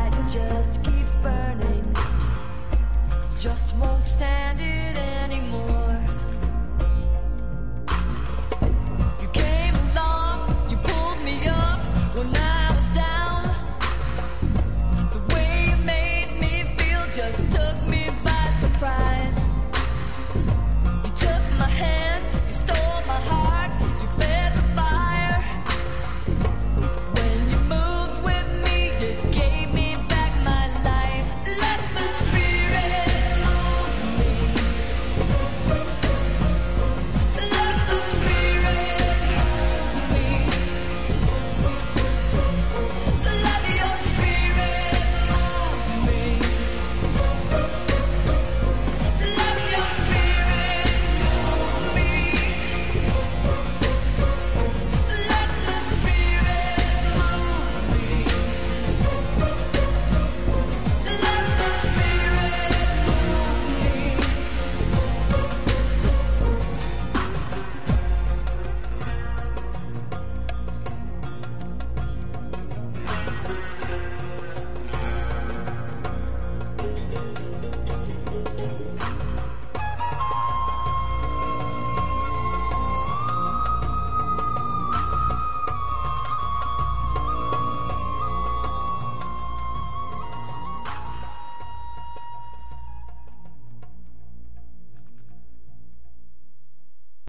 Just won't stand it anymore.